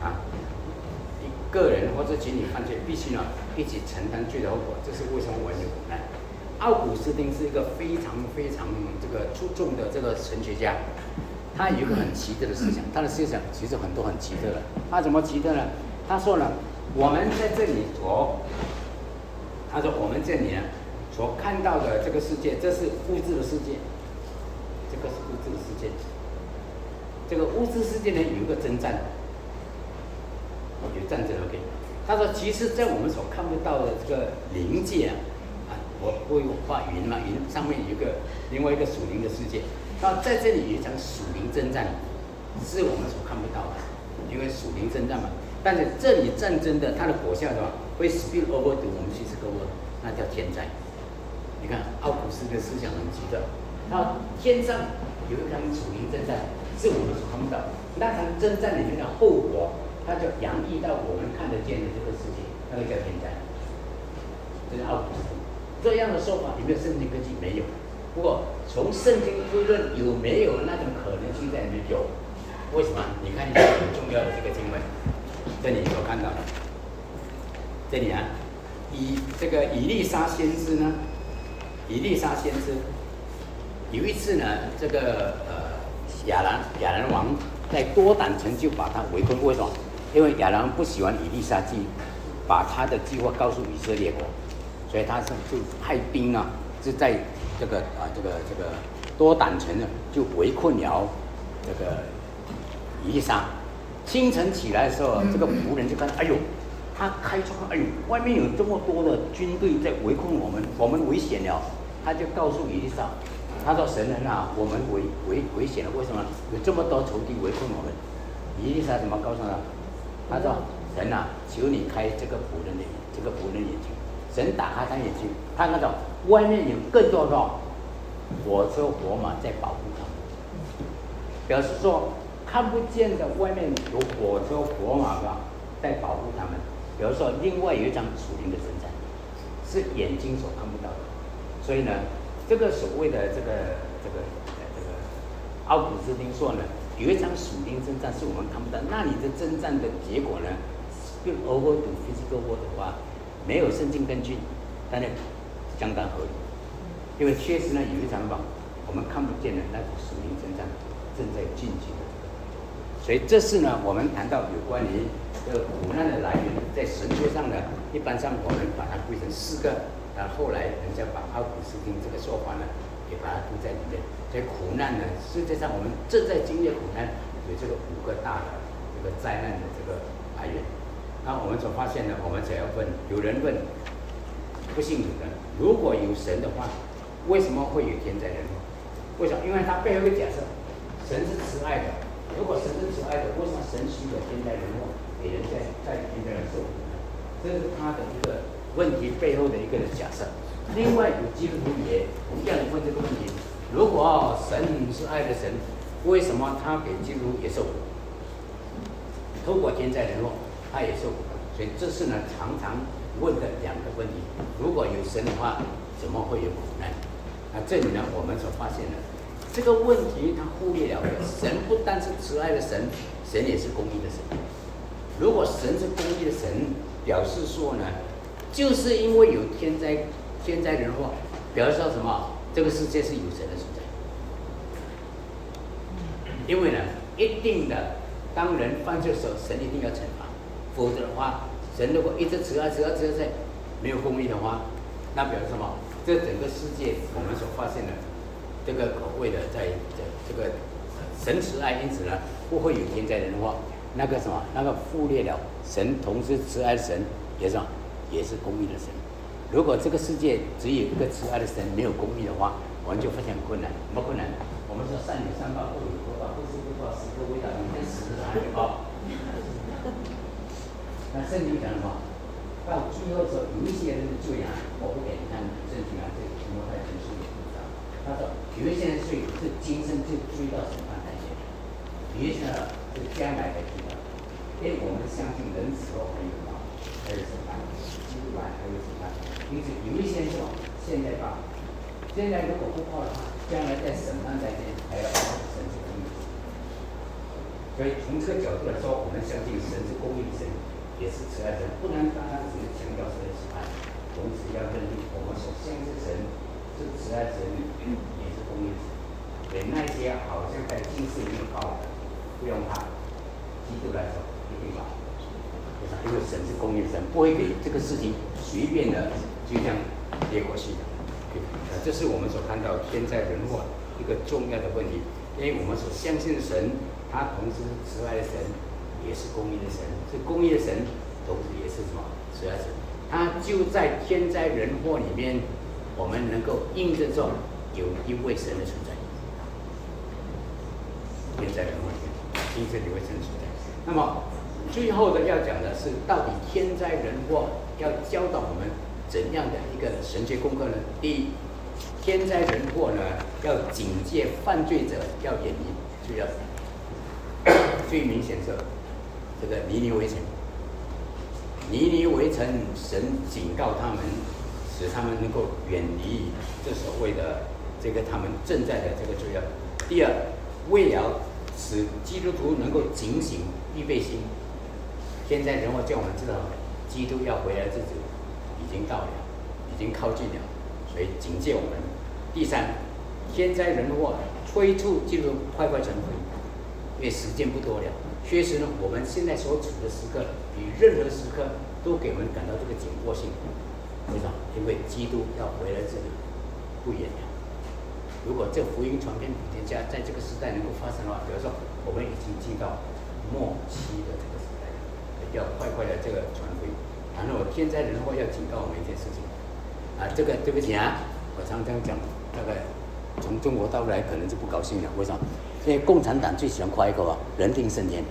个人或者群体犯罪必须呢一起承担罪的后果，这是为什么我们有苦难。奥古斯丁是一个非常这个出众的这个神学家，他有一个很奇特的思想，他的思想其实很多很奇特的。他怎么奇特呢？他说呢，我们在这里他说我们这里呢所看到的这个世界，这是物质的世界，这个是物质的世界。这个物质世界呢有一个征战。有战争 OK， 他说，其实，在我们所看不到的这个灵界我会画云嘛，云上面有另外一个属灵的世界。那在这里有一场属灵征战，是我们所看不到的，因为属灵征战嘛。但是这里战争的它的果效的话，会 spill over to 我们去这个 world， 那叫天灾。你看奥古斯的思想很奇特，那天上有一场属灵征战，是我们所看不到。那场征战里面的后果，它就洋溢到我们看得见的这个世界，那个叫天灾。这是奥古斯丁这样的说法，有没有圣经根据？没有。不过从圣经推论有没有那种可能性在里面？有。为什么？你看一下很重要的这个经文，这里所看到的，这里这个以利沙先知呢，有一次呢，这个亚兰王在多胆城就把他围困。为什么？因为亚兰王不喜欢以利沙把他的计划告诉以色列国，所以他就派兵啊，是在这个多胆城呢就围困了这个以利沙。清晨起来的时候，这个仆人就看，哎呦，他开窗，哎呦，外面有这么多的军队在围困我们，我们危险了。 他就告诉以利沙，他说神人啊，我们危险了，为什么有这么多仇敌围困我们？以利沙怎么告诉他？他说神啊，求你开这个仆人的眼睛。神打开他眼睛，他看到外面有更多的火车火马在保护他们，表示说看不见的外面有火车火马在保护他们。比如说，另外有一场属灵的征战，是眼睛所看不到的。所以呢，这个所谓的这个奥古斯丁说呢，有一场属灵征战是我们看不到。那你的征战的结果呢，跟 over to physical war 的话，没有圣经根据，但是相当合理。因为确实呢，有一场我们看不见的那种属灵征战正在进行的。所以这是呢，我们谈到有关于这个苦难的来源，在神学上呢，一般上我们把它归成4个，后来人家把奥古斯丁这个说法呢，也把它读在里面。所以苦难呢，实际上我们正在经历苦难，有这个5个大的这个灾难的这个来源。那我们所发现呢，我们只要问，有人问不信主的，如果有神的话，为什么会有天灾人祸？为什么？因为它背后一个假设，神是慈爱的。如果神是慈爱的，为什么神许可天灾人祸给人在天灾人受苦呢？这是他的一个问题背后的一个假设。另外，有基督徒也同样问这个问题：如果神是爱的神，为什么他给基督徒也受苦？透过天灾人祸，他也受苦。所以这是呢常常问的2个问题。如果有神的话，怎么会有苦难？那这里呢，我们所发现的。这个问题他忽略了，神不但是慈爱的神，神也是公义的神。如果神是公义的神，表示说呢，就是因为有天灾人祸，表示说什么？这个世界是有神的存在。因为呢，一定的，当人犯罪的时候，神一定要惩罚，否则的话，神如果一直慈爱，没有公义的话，那表示什么？这整个世界我们所发现的。这个口味的，在这个神慈爱，因此呢，不会有天灾人祸。那个什么，那个忽略了神同时慈爱的神，也是公义的神。如果这个世界只有一个慈爱的神，没有公义的话，我们就非常困难。什么困难？我们说善有善报，恶有恶报，不是不报，时刻未到，明天死的哪里报？那圣经讲什么？到最后的时候，有一些人的罪啊，我不给你看圣经啊，这个提摩太前书里讲，他说有一些人罪是今生就追到审判台前，有一些呢是将来才追到。因为我们相信人死后还有什么？还有审判，基督来还有审判。因此有一些人说现在报，现在如果不报的话，将来在审判台前还要报神是公义。所以从这个角度来说，我们相信神是公义的神。也是慈爱神，不能单单只是强调神的慈爱，同时要认定我们所相信的神是慈爱神，也是公义神。所以那些好像在今世没有报的，不用怕，基督来说一定报。因为神是公义神，不会给这个事情随便的就这样接过去的。这是我们所看到天灾人祸一个重要的问题，因为我们所相信的神，他同时是慈爱的神。也是公义的神，是公义的神，同时也是什么慈爱神？他就在天灾人祸里面，我们能够印证说有一位神的存在。天灾人祸里面，印证有一位神的存在。那么最后的要讲的是，到底天灾人祸要教导我们怎样的一个神学功课呢？第一，天灾人祸呢，要警戒犯罪者要远离，就要最明显是。这个尼尼微城，尼尼微城，神警告他们，使他们能够远离这所谓的这个他们正在的这个罪恶。第二，为了使基督徒能够警醒预备心，天灾人祸叫我们知道，基督要回来的日子已经到了，已经靠近了，所以警戒我们。第三，天灾人祸催促基督徒快传福音，因为时间不多了。确实呢，我们现在所处的时刻，比任何时刻都给我们感到这个紧迫性。为什么？因为基督要回来这里不远了。如果这福音传遍普天下，在这个时代能够发生的话，比如说我们已经进到末期的这个时代了，要快快的这个传福音。然后天灾人祸要警告我们一件事情啊，这个对不起啊， 我常常讲，大概从中国大陆来可能就不高兴了。为什么？因为共产党最喜欢夸一口啊，人定胜天。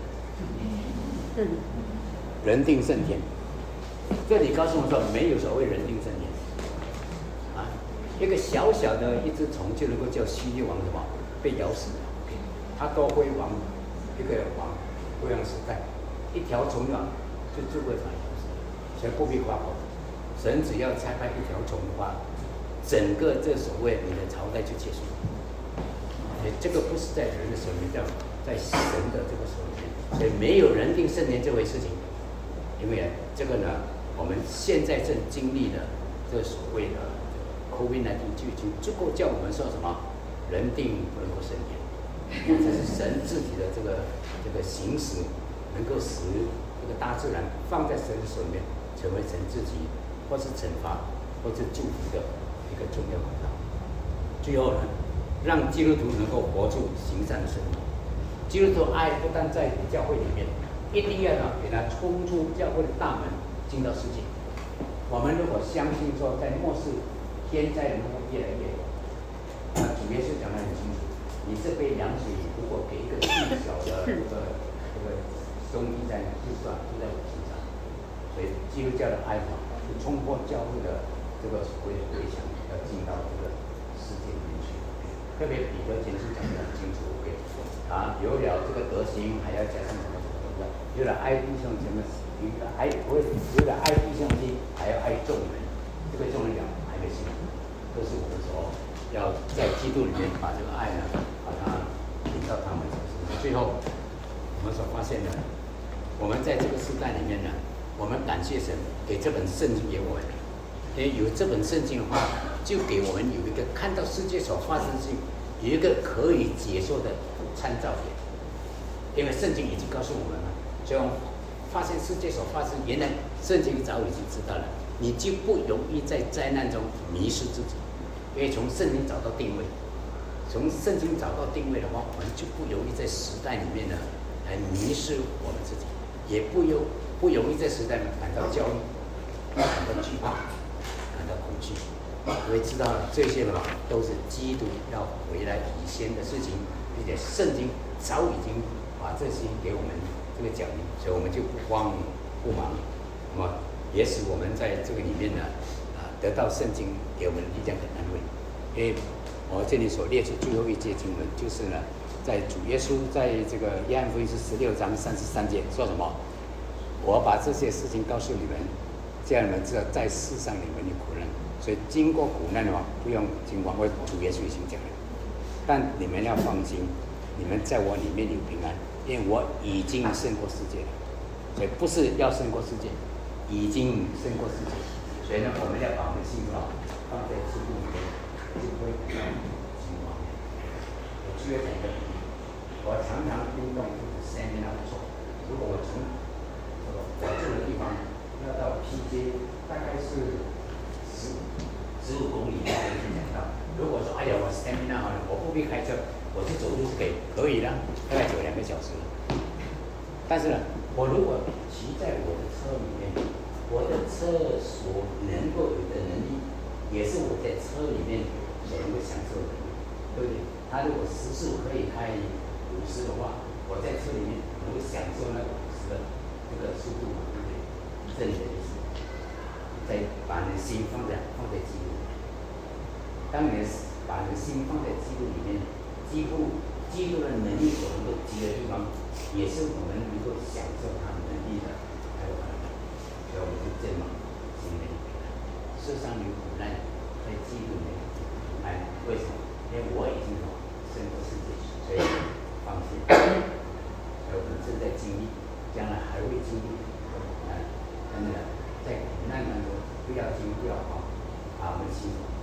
人定胜天。这里告诉我说，没有所谓人定胜天。啊，一个小小的一只虫就能够叫西域王什么被咬死了。他多辉王一个王辉煌时代，一条虫啊就诸葛亮咬死了，所以不必夸口。神只要拆开一条虫的话，整个这所谓你的朝代就结束了。这个不是在人的手里面，在神的这个手里面，所以没有人定胜天这回事情。因为这个呢，我们现在正经历的这所谓的 COVID-19 就已经足够叫我们说什么人定不能够胜天。这是神自己的这个行使，能够使这个大自然放在神的手里面，成为神自己或是惩罚或是祝福的一个重要管道。最后呢，让基督徒能够活出行善的生命。基督徒爱不但在教会里面，一定要呢给他冲出教会的大门，进到世界。我们如果相信说，在末世天灾人祸越来越多，那主耶稣讲得很清楚，你这杯凉水如果给一个细小的这个兄弟在就算就在我身上。所以基督教的爱法是冲破教会的这个所谓的围墙，要进到这个世界里面去。特别彼得前书讲得很清楚，有了这个德行，还要加上什么什么什么，有了爱弟兄什么，有了爱弟兄心，还要爱众人。这个众人讲还没信，都是我们所要在基督里面把这个爱呢，把它引到他们身上。最后，我们所发现的，我们在这个时代里面呢，我们感谢神给这本圣经给我们，因为有这本圣经的话，就给我们有一个看到世界所发生的事情，有一个可以解说的参照点。因为圣经已经告诉我们了，所以我们发现世界所发生，原来圣经早已经知道了，你就不容易在灾难中迷失自己。因为从圣经找到定位，从圣经找到定位的话，我们就不容易在时代里面呢来迷失我们自己，也不容易在时代里感到焦虑，感到惧怕，感到恐惧。因为知道了这些的话，都是基督要回来以前的事情，并且圣经早已经把这些给我们这个讲明，所以我们就不慌不忙。那么也使我们在这个里面呢，得到圣经给我们的力量跟安慰。因为我这里所列出最后一节经文，就是呢，在主耶稣在这个约翰福音是16章33节说什么？我把这些事情告诉你们，这样你们知道在世上你们有苦难。所以经过苦难的话，不用惊慌，我主耶稣已经讲了。但你们要放心，你们在我里面有平安，因为我已经胜过世界了。所以不是要胜过世界，已经胜过世界。所以呢，我们要把我们的心放在基督里面，就不会感到惊慌。我举个简单的例子，我常常运动就是stamina不错。如果我从我住的地方要到 PJ， 大概是15公里才能讲到。如果说哎呀我 stamina 好了，我不必开车，我去走路是可以的，大概走2个小时。但是呢，我如果骑在我的车里面，我的车所能够有的能力，也是我在车里面所能够享受的，对不对？他如果时速可以开50的话，我在车里面能够享受那50的这个速度嘛，对不对？这里的意思，再把你的心放在基督里面。当你把你的心放在基督里面，基督的能力所能够及的地方，也是我们能够享受他能力的还有可能。所以我们就这么心里平安。世上有苦难，在基督里面平安。为什么？因为我已经胜过世界，所以放心。所以我们正在经历，将来还会经历苦难。但是呢，在苦难当中不要惊，不要慌，把我们的心